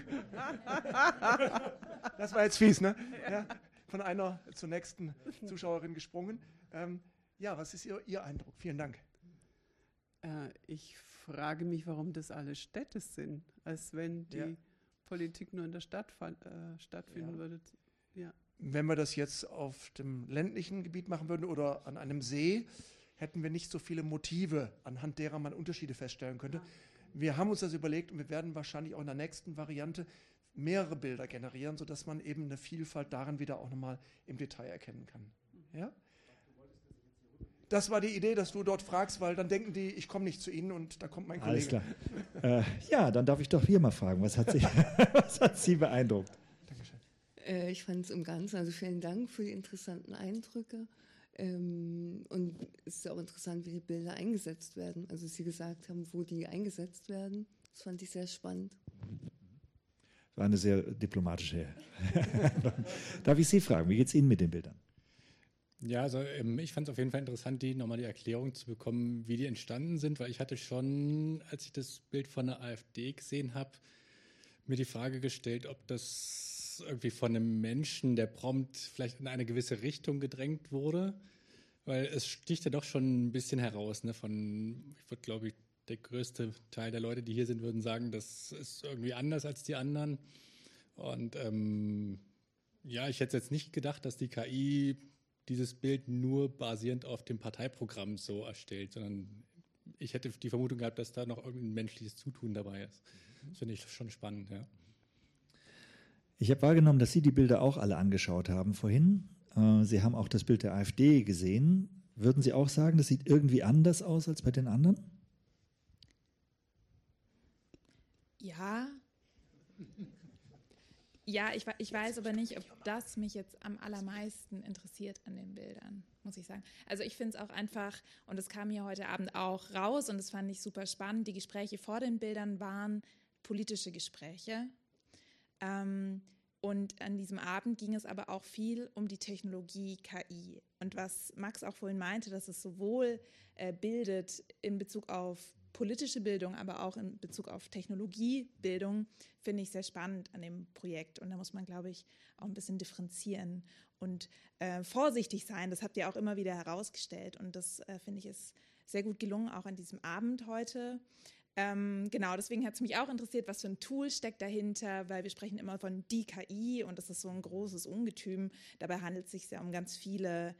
Das war jetzt fies, ne? Ja, von einer zur nächsten Zuschauerin gesprungen. Ähm, ja, was ist Ihr, Ihr Eindruck? Vielen Dank. Äh, ich frage mich, warum das alle Städte sind, als wenn die ja. Politik nur in der Stadt äh, stattfinden ja. würde. Ja. Wenn wir das jetzt auf dem ländlichen Gebiet machen würden oder an einem See, hätten wir nicht so viele Motive, anhand derer man Unterschiede feststellen könnte. Wir haben uns das überlegt und wir werden wahrscheinlich auch in der nächsten Variante mehrere Bilder generieren, sodass man eben eine Vielfalt darin wieder auch nochmal im Detail erkennen kann. Ja? Das war die Idee, dass du dort fragst, weil dann denken die, ich komme nicht zu Ihnen und da kommt mein Kollege. Alles klar. äh, ja, dann darf ich doch hier mal fragen, was hat Sie, was hat Sie beeindruckt? Dankeschön. Äh, ich fand es im Ganzen, also vielen Dank für die interessanten Eindrücke. Ähm, und es ist auch interessant, wie die Bilder eingesetzt werden. Also Sie gesagt haben, wo die eingesetzt werden. Das fand ich sehr spannend. Das war eine sehr diplomatische. Darf ich Sie fragen, wie geht es Ihnen mit den Bildern? Ja, also ähm, ich fand es auf jeden Fall interessant, die nochmal die Erklärung zu bekommen, wie die entstanden sind, weil ich hatte schon, als ich das Bild von der AfD gesehen habe, mir die Frage gestellt, ob das irgendwie von einem Menschen, der prompt vielleicht in eine gewisse Richtung gedrängt wurde, weil es sticht ja doch schon ein bisschen heraus. Ne? Von, ich würde, glaube ich, der größte Teil der Leute, die hier sind, würden sagen, das ist irgendwie anders als die anderen. Und ähm, ja, ich hätte jetzt nicht gedacht, dass die K I dieses Bild nur basierend auf dem Parteiprogramm so erstellt, sondern ich hätte die Vermutung gehabt, dass da noch irgendein menschliches Zutun dabei ist. Das finde ich schon spannend, ja. Ich habe wahrgenommen, dass Sie die Bilder auch alle angeschaut haben vorhin. Sie haben auch das Bild der AfD gesehen. Würden Sie auch sagen, das sieht irgendwie anders aus als bei den anderen? Ja. Ja, ich, ich weiß aber nicht, ob das mich jetzt am allermeisten interessiert an den Bildern, muss ich sagen. Also ich finde es auch einfach, und das kam hier heute Abend auch raus und das fand ich super spannend, die Gespräche vor den Bildern waren politische Gespräche. Ähm, und an diesem Abend ging es aber auch viel um die Technologie K I. Und was Max auch vorhin meinte, dass es sowohl äh, bildet in Bezug auf politische Bildung, aber auch in Bezug auf Technologiebildung, finde ich sehr spannend an dem Projekt. Und da muss man, glaube ich, auch ein bisschen differenzieren und äh, vorsichtig sein. Das habt ihr auch immer wieder herausgestellt. Und das, äh, finde ich, ist sehr gut gelungen, auch an diesem Abend heute. Ähm, genau, deswegen hat es mich auch interessiert, was für ein Tool steckt dahinter, weil wir sprechen immer von die K I und das ist so ein großes Ungetüm. Dabei handelt es sich ja um ganz viele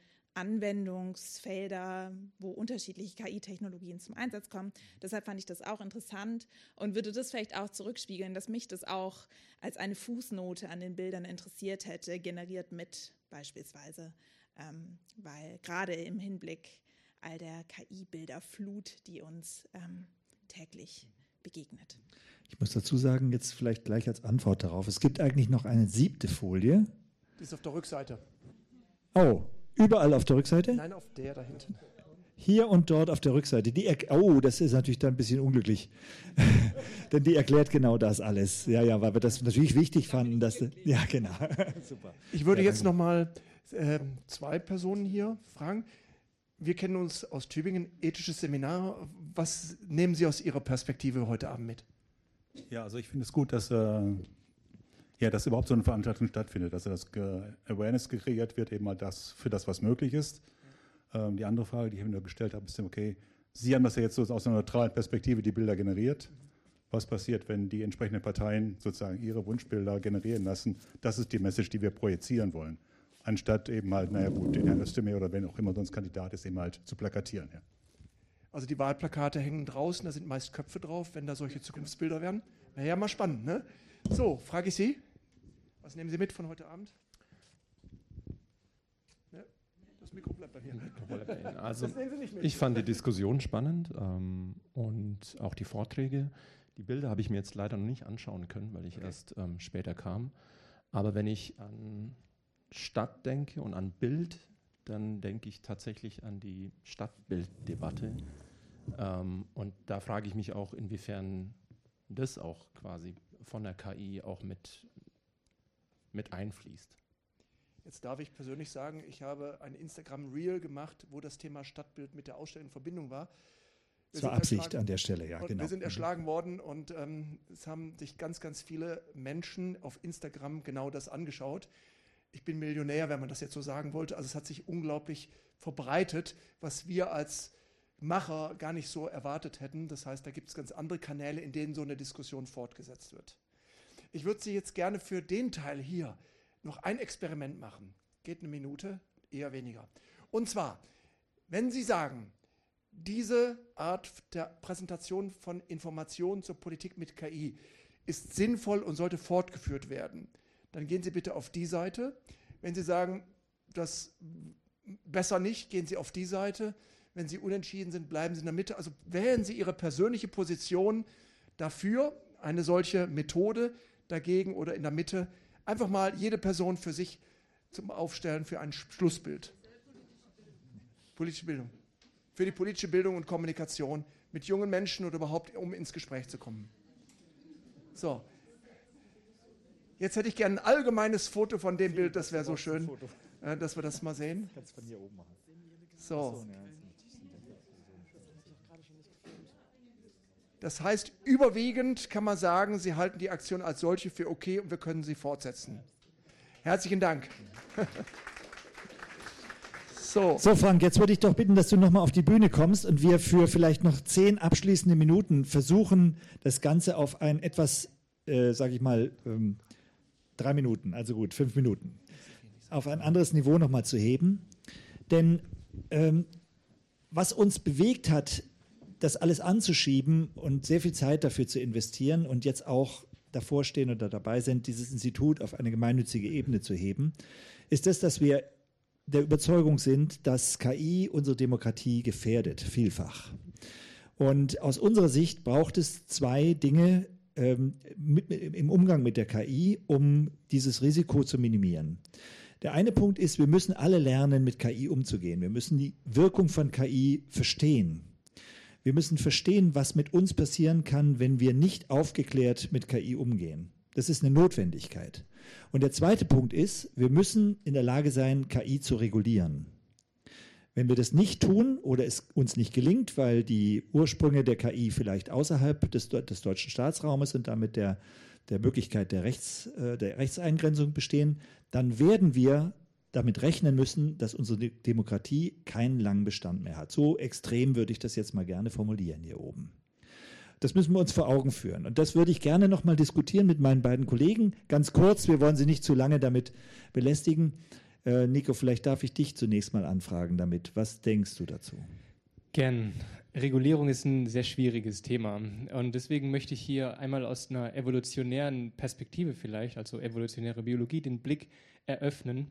Anwendungsfelder, wo unterschiedliche K I-Technologien zum Einsatz kommen. Deshalb fand ich das auch interessant und würde das vielleicht auch zurückspiegeln, dass mich das auch als eine Fußnote an den Bildern interessiert hätte, generiert mit beispielsweise, ähm, weil gerade im Hinblick all der K I-Bilderflut, die uns ähm, täglich begegnet. Ich muss dazu sagen, jetzt vielleicht gleich als Antwort darauf, es gibt eigentlich noch eine siebte Folie. Die ist auf der Rückseite. Oh, überall auf der Rückseite? Nein, auf der da hinten. Hier und dort auf der Rückseite. Die er- oh, das ist natürlich dann ein bisschen unglücklich. Denn die erklärt genau das alles. Ja, ja, weil wir das natürlich wichtig fanden. Dass, ja, genau. Super. Ich würde Ja, jetzt nochmal äh, zwei Personen hier fragen. Wir kennen uns aus Tübingen, ethisches Seminar. Was nehmen Sie aus Ihrer Perspektive heute Abend mit? Ja, also ich finde es gut, dass, äh, ja, dass überhaupt so eine Veranstaltung stattfindet, dass das ge- Awareness kreiert wird, eben mal das für das, was möglich ist. Ähm, die andere Frage, die ich mir gestellt habe, ist, okay, Sie haben das ja jetzt so aus einer neutralen Perspektive die Bilder generiert. Was passiert, wenn die entsprechenden Parteien sozusagen ihre Wunschbilder generieren lassen? Das ist die Message, die wir projizieren wollen. Anstatt eben halt, naja gut, den Herrn Özdemir oder wenn auch immer sonst Kandidat ist, eben halt zu plakatieren. Ja. Also die Wahlplakate hängen draußen, da sind meist Köpfe drauf, wenn da solche Zukunftsbilder werden. Wäre ja mal spannend, ne? So, frage ich Sie. Was nehmen Sie mit von heute Abend? Ja, das Mikro bleibt bei mir. Also Das nehmen Sie nicht mit. ich fand die Diskussion spannend ähm, und auch die Vorträge. Die Bilder habe ich mir jetzt leider noch nicht anschauen können, weil ich Okay. erst ähm, später kam. Aber wenn ich an Stadt denke und an Bild, dann denke ich tatsächlich an die Stadtbilddebatte. Ähm, und da frage ich mich auch, inwiefern das auch quasi von der K I auch mit, mit einfließt. Jetzt darf ich persönlich sagen, ich habe ein Instagram-Reel gemacht, wo das Thema Stadtbild mit der Ausstellung in Verbindung war. Wir Das war sind Absicht erschlagen- an der Stelle, ja, und genau. Wir sind Mhm. erschlagen worden und ähm, es haben sich ganz, ganz viele Menschen auf Instagram genau das angeschaut. Ich bin Millionär, wenn man das jetzt so sagen wollte. Also es hat sich unglaublich verbreitet, was wir als Macher gar nicht so erwartet hätten. Das heißt, da gibt es ganz andere Kanäle, in denen so eine Diskussion fortgesetzt wird. Ich würde Sie jetzt gerne für den Teil hier noch ein Experiment machen. Geht eine Minute, eher weniger. Und zwar, wenn Sie sagen, diese Art der Präsentation von Informationen zur Politik mit K I ist sinnvoll und sollte fortgeführt werden, dann gehen Sie bitte auf die Seite. Wenn Sie sagen, das besser nicht, gehen Sie auf die Seite. Wenn Sie unentschieden sind, bleiben Sie in der Mitte. Also wählen Sie Ihre persönliche Position dafür, eine solche Methode, dagegen oder in der Mitte. Einfach mal jede Person für sich zum Aufstellen für ein Schlussbild. Politische Bildung. Für die politische Bildung und Kommunikation mit jungen Menschen oder überhaupt, um ins Gespräch zu kommen. So. Jetzt hätte ich gerne ein allgemeines Foto von dem Bild, das wäre so schön, äh, dass wir das mal sehen. Kannst du von hier oben machen. So. Das heißt, überwiegend kann man sagen, Sie halten die Aktion als solche für okay und wir können sie fortsetzen. Herzlichen Dank. So. So, Frank, jetzt würde ich doch bitten, dass du nochmal auf die Bühne kommst und wir für vielleicht noch zehn abschließende Minuten versuchen, das Ganze auf ein etwas, äh, sage ich mal, ähm, drei Minuten, also gut, fünf Minuten, auf ein anderes Niveau nochmal zu heben. Denn ähm, was uns bewegt hat, das alles anzuschieben und sehr viel Zeit dafür zu investieren und jetzt auch davor stehen oder dabei sind, dieses Institut auf eine gemeinnützige Ebene zu heben, ist das, dass wir der Überzeugung sind, dass K I unsere Demokratie gefährdet, vielfach. Und aus unserer Sicht braucht es zwei Dinge, ähm, mit, im Umgang mit der K I, um dieses Risiko zu minimieren. Der eine Punkt ist, wir müssen alle lernen, mit K I umzugehen. Wir müssen die Wirkung von K I verstehen. Wir müssen verstehen, was mit uns passieren kann, wenn wir nicht aufgeklärt mit K I umgehen. Das ist eine Notwendigkeit. Und der zweite Punkt ist, wir müssen in der Lage sein, K I zu regulieren. Wenn wir das nicht tun oder es uns nicht gelingt, weil die Ursprünge der K I vielleicht außerhalb des, des deutschen Staatsraumes und damit der, der Möglichkeit der, Rechts, äh, der Rechtseingrenzung bestehen, dann werden wir damit rechnen müssen, dass unsere Demokratie keinen langen Bestand mehr hat. So extrem würde ich das jetzt mal gerne formulieren hier oben. Das müssen wir uns vor Augen führen. Und das würde ich gerne noch mal diskutieren mit meinen beiden Kollegen. Ganz kurz, wir wollen Sie nicht zu lange damit belästigen. Äh, Nico, vielleicht darf ich dich zunächst mal anfragen damit. Was denkst du dazu? Gern. Regulierung ist ein sehr schwieriges Thema. Und deswegen möchte ich hier einmal aus einer evolutionären Perspektive vielleicht, also evolutionäre Biologie, den Blick eröffnen.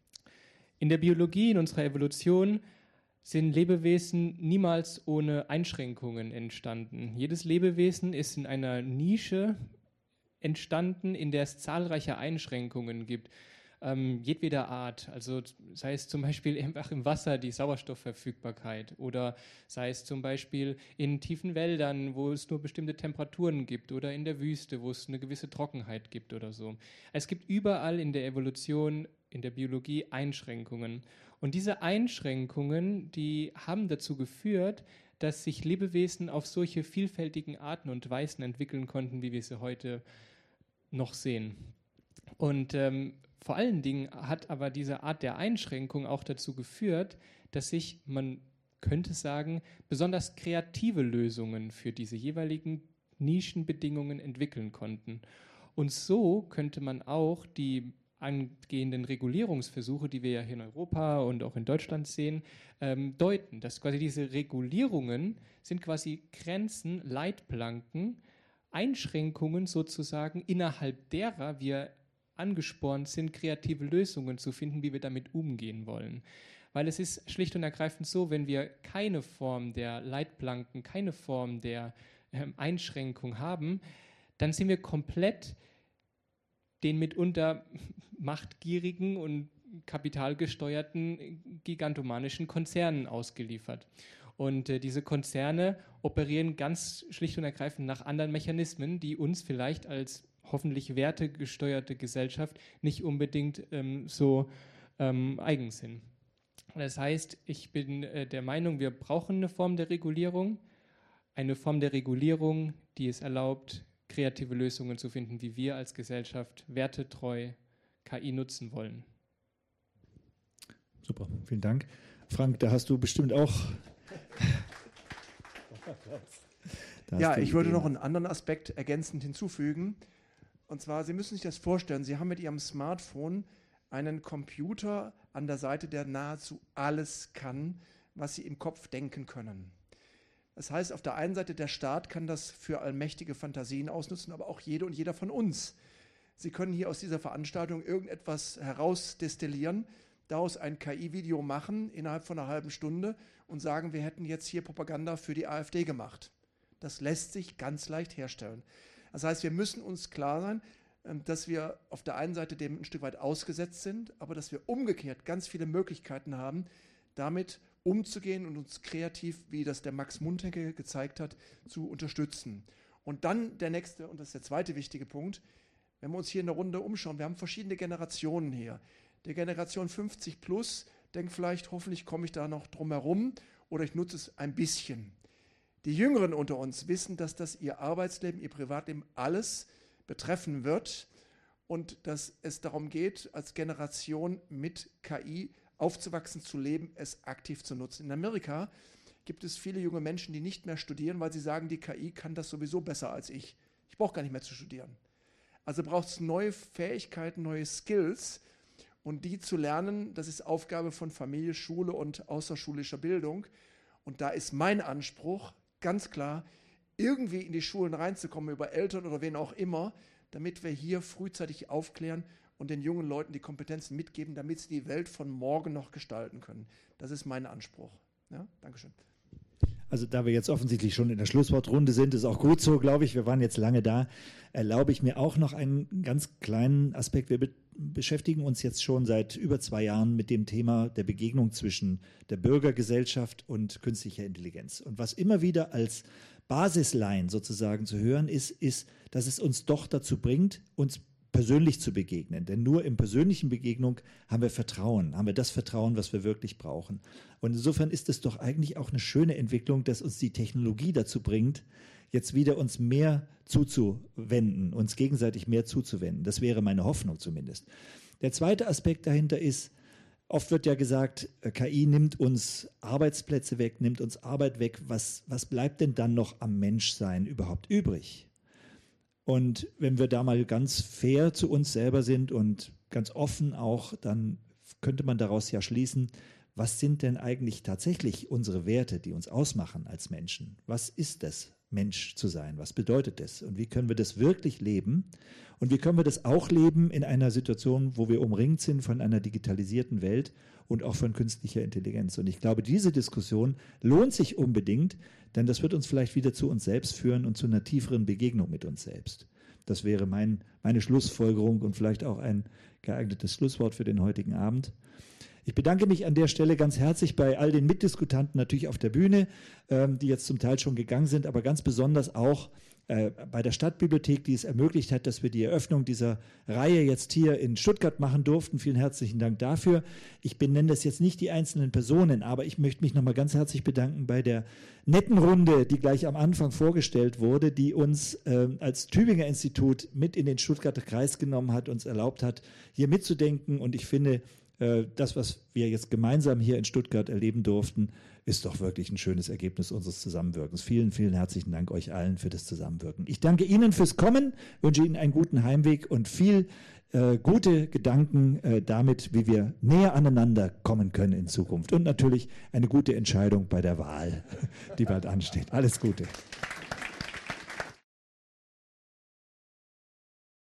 In der Biologie, in unserer Evolution, sind Lebewesen niemals ohne Einschränkungen entstanden. Jedes Lebewesen ist in einer Nische entstanden, in der es zahlreiche Einschränkungen gibt. Ähm, jedweder Art, also sei es zum Beispiel einfach im Wasser die Sauerstoffverfügbarkeit oder sei es zum Beispiel in tiefen Wäldern, wo es nur bestimmte Temperaturen gibt oder in der Wüste, wo es eine gewisse Trockenheit gibt oder so. Es gibt überall in der Evolution, in der Biologie Einschränkungen. Und diese Einschränkungen, die haben dazu geführt, dass sich Lebewesen auf solche vielfältigen Arten und Weisen entwickeln konnten, wie wir sie heute noch sehen. Und ähm, vor allen Dingen hat aber diese Art der Einschränkung auch dazu geführt, dass sich, man könnte sagen, besonders kreative Lösungen für diese jeweiligen Nischenbedingungen entwickeln konnten. Und so könnte man auch die angehenden Regulierungsversuche, die wir ja hier in Europa und auch in Deutschland sehen, ähm, deuten. Dass quasi diese Regulierungen sind quasi Grenzen, Leitplanken, Einschränkungen sozusagen, innerhalb derer wir angespornt sind, kreative Lösungen zu finden, wie wir damit umgehen wollen. Weil es ist schlicht und ergreifend so, wenn wir keine Form der Leitplanken, keine Form der ähm, Einschränkung haben, dann sind wir komplett den mitunter machtgierigen und kapitalgesteuerten gigantomanischen Konzernen ausgeliefert. Und äh, diese Konzerne operieren ganz schlicht und ergreifend nach anderen Mechanismen, die uns vielleicht als hoffentlich wertegesteuerte Gesellschaft nicht unbedingt ähm, so ähm, eigen sind. Das heißt, ich bin äh, der Meinung, wir brauchen eine Form der Regulierung, eine Form der Regulierung, die es erlaubt, kreative Lösungen zu finden, wie wir als Gesellschaft wertetreu K I nutzen wollen. Super, vielen Dank. Frank, da hast du bestimmt auch... Ja, ich würde noch einen anderen Aspekt ergänzend hinzufügen. Und zwar, Sie müssen sich das vorstellen, Sie haben mit Ihrem Smartphone einen Computer an der Seite, der nahezu alles kann, was Sie im Kopf denken können. Das heißt, auf der einen Seite, der Staat kann das für allmächtige Fantasien ausnutzen, aber auch jede und jeder von uns. Sie können hier aus dieser Veranstaltung irgendetwas herausdestillieren, daraus ein K I-Video machen innerhalb von einer halben Stunde und sagen, wir hätten jetzt hier Propaganda für die AfD gemacht. Das lässt sich ganz leicht herstellen. Das heißt, wir müssen uns klar sein, dass wir auf der einen Seite dem ein Stück weit ausgesetzt sind, aber dass wir umgekehrt ganz viele Möglichkeiten haben, damit umzugehen und uns kreativ, wie das der Max Muntencke gezeigt hat, zu unterstützen. Und dann der nächste, und das ist der zweite wichtige Punkt, wenn wir uns hier in der Runde umschauen, wir haben verschiedene Generationen hier. Die Generation fünfzig plus denkt vielleicht, hoffentlich komme ich da noch drum herum oder ich nutze es ein bisschen. Die Jüngeren unter uns wissen, dass das ihr Arbeitsleben, ihr Privatleben alles betreffen wird und dass es darum geht, als Generation mit K I aufzuwachsen, zu leben, es aktiv zu nutzen. In Amerika gibt es viele junge Menschen, die nicht mehr studieren, weil sie sagen, die K I kann das sowieso besser als ich. Ich brauche gar nicht mehr zu studieren. Also braucht es neue Fähigkeiten, neue Skills und die zu lernen, das ist Aufgabe von Familie, Schule und außerschulischer Bildung. Und da ist mein Anspruch, ganz klar, irgendwie in die Schulen reinzukommen, über Eltern oder wen auch immer, damit wir hier frühzeitig aufklären und den jungen Leuten die Kompetenzen mitgeben, damit sie die Welt von morgen noch gestalten können. Das ist mein Anspruch. Ja, Dankeschön. Also da wir jetzt offensichtlich schon in der Schlusswortrunde sind, ist auch gut so, glaube ich. Wir waren jetzt lange da. Erlaube ich mir auch noch einen ganz kleinen Aspekt. Wir be beschäftigen uns jetzt schon seit über zwei Jahren mit dem Thema der Begegnung zwischen der Bürgergesellschaft und künstlicher Intelligenz. Und was immer wieder als Basisline sozusagen zu hören ist, ist, dass es uns doch dazu bringt, uns persönlich zu begegnen. Denn nur in persönlichen Begegnung haben wir Vertrauen, haben wir das Vertrauen, was wir wirklich brauchen. Und insofern ist es doch eigentlich auch eine schöne Entwicklung, dass uns die Technologie dazu bringt, jetzt wieder uns mehr zuzuwenden, uns gegenseitig mehr zuzuwenden. Das wäre meine Hoffnung zumindest. Der zweite Aspekt dahinter ist, oft wird ja gesagt, K I nimmt uns Arbeitsplätze weg, nimmt uns Arbeit weg. Was, was bleibt denn dann noch am Menschsein überhaupt übrig? Und wenn wir da mal ganz fair zu uns selber sind und ganz offen auch, dann könnte man daraus ja schließen, was sind denn eigentlich tatsächlich unsere Werte, die uns ausmachen als Menschen? Was ist es, Mensch zu sein? Was bedeutet das? Und wie können wir das wirklich leben? Und wie können wir das auch leben in einer Situation, wo wir umringt sind von einer digitalisierten Welt und auch von künstlicher Intelligenz? Und ich glaube, diese Diskussion lohnt sich unbedingt, denn das wird uns vielleicht wieder zu uns selbst führen und zu einer tieferen Begegnung mit uns selbst. Das wäre mein, meine Schlussfolgerung und vielleicht auch ein geeignetes Schlusswort für den heutigen Abend. Ich bedanke mich an der Stelle ganz herzlich bei all den Mitdiskutanten natürlich auf der Bühne, ähm, die jetzt zum Teil schon gegangen sind, aber ganz besonders auch äh, bei der Stadtbibliothek, die es ermöglicht hat, dass wir die Eröffnung dieser Reihe jetzt hier in Stuttgart machen durften. Vielen herzlichen Dank dafür. Ich benenne das jetzt nicht die einzelnen Personen, aber ich möchte mich nochmal ganz herzlich bedanken bei der netten Runde, die gleich am Anfang vorgestellt wurde, die uns äh, als Tübinger Institut mit in den Stuttgarter Kreis genommen hat, uns erlaubt hat, hier mitzudenken. Und ich finde, das, was wir jetzt gemeinsam hier in Stuttgart erleben durften, ist doch wirklich ein schönes Ergebnis unseres Zusammenwirkens. Vielen, vielen herzlichen Dank euch allen für das Zusammenwirken. Ich danke Ihnen fürs Kommen, wünsche Ihnen einen guten Heimweg und viel äh, gute Gedanken äh, damit, wie wir näher aneinander kommen können in Zukunft. Und natürlich eine gute Entscheidung bei der Wahl, die bald ansteht. Alles Gute.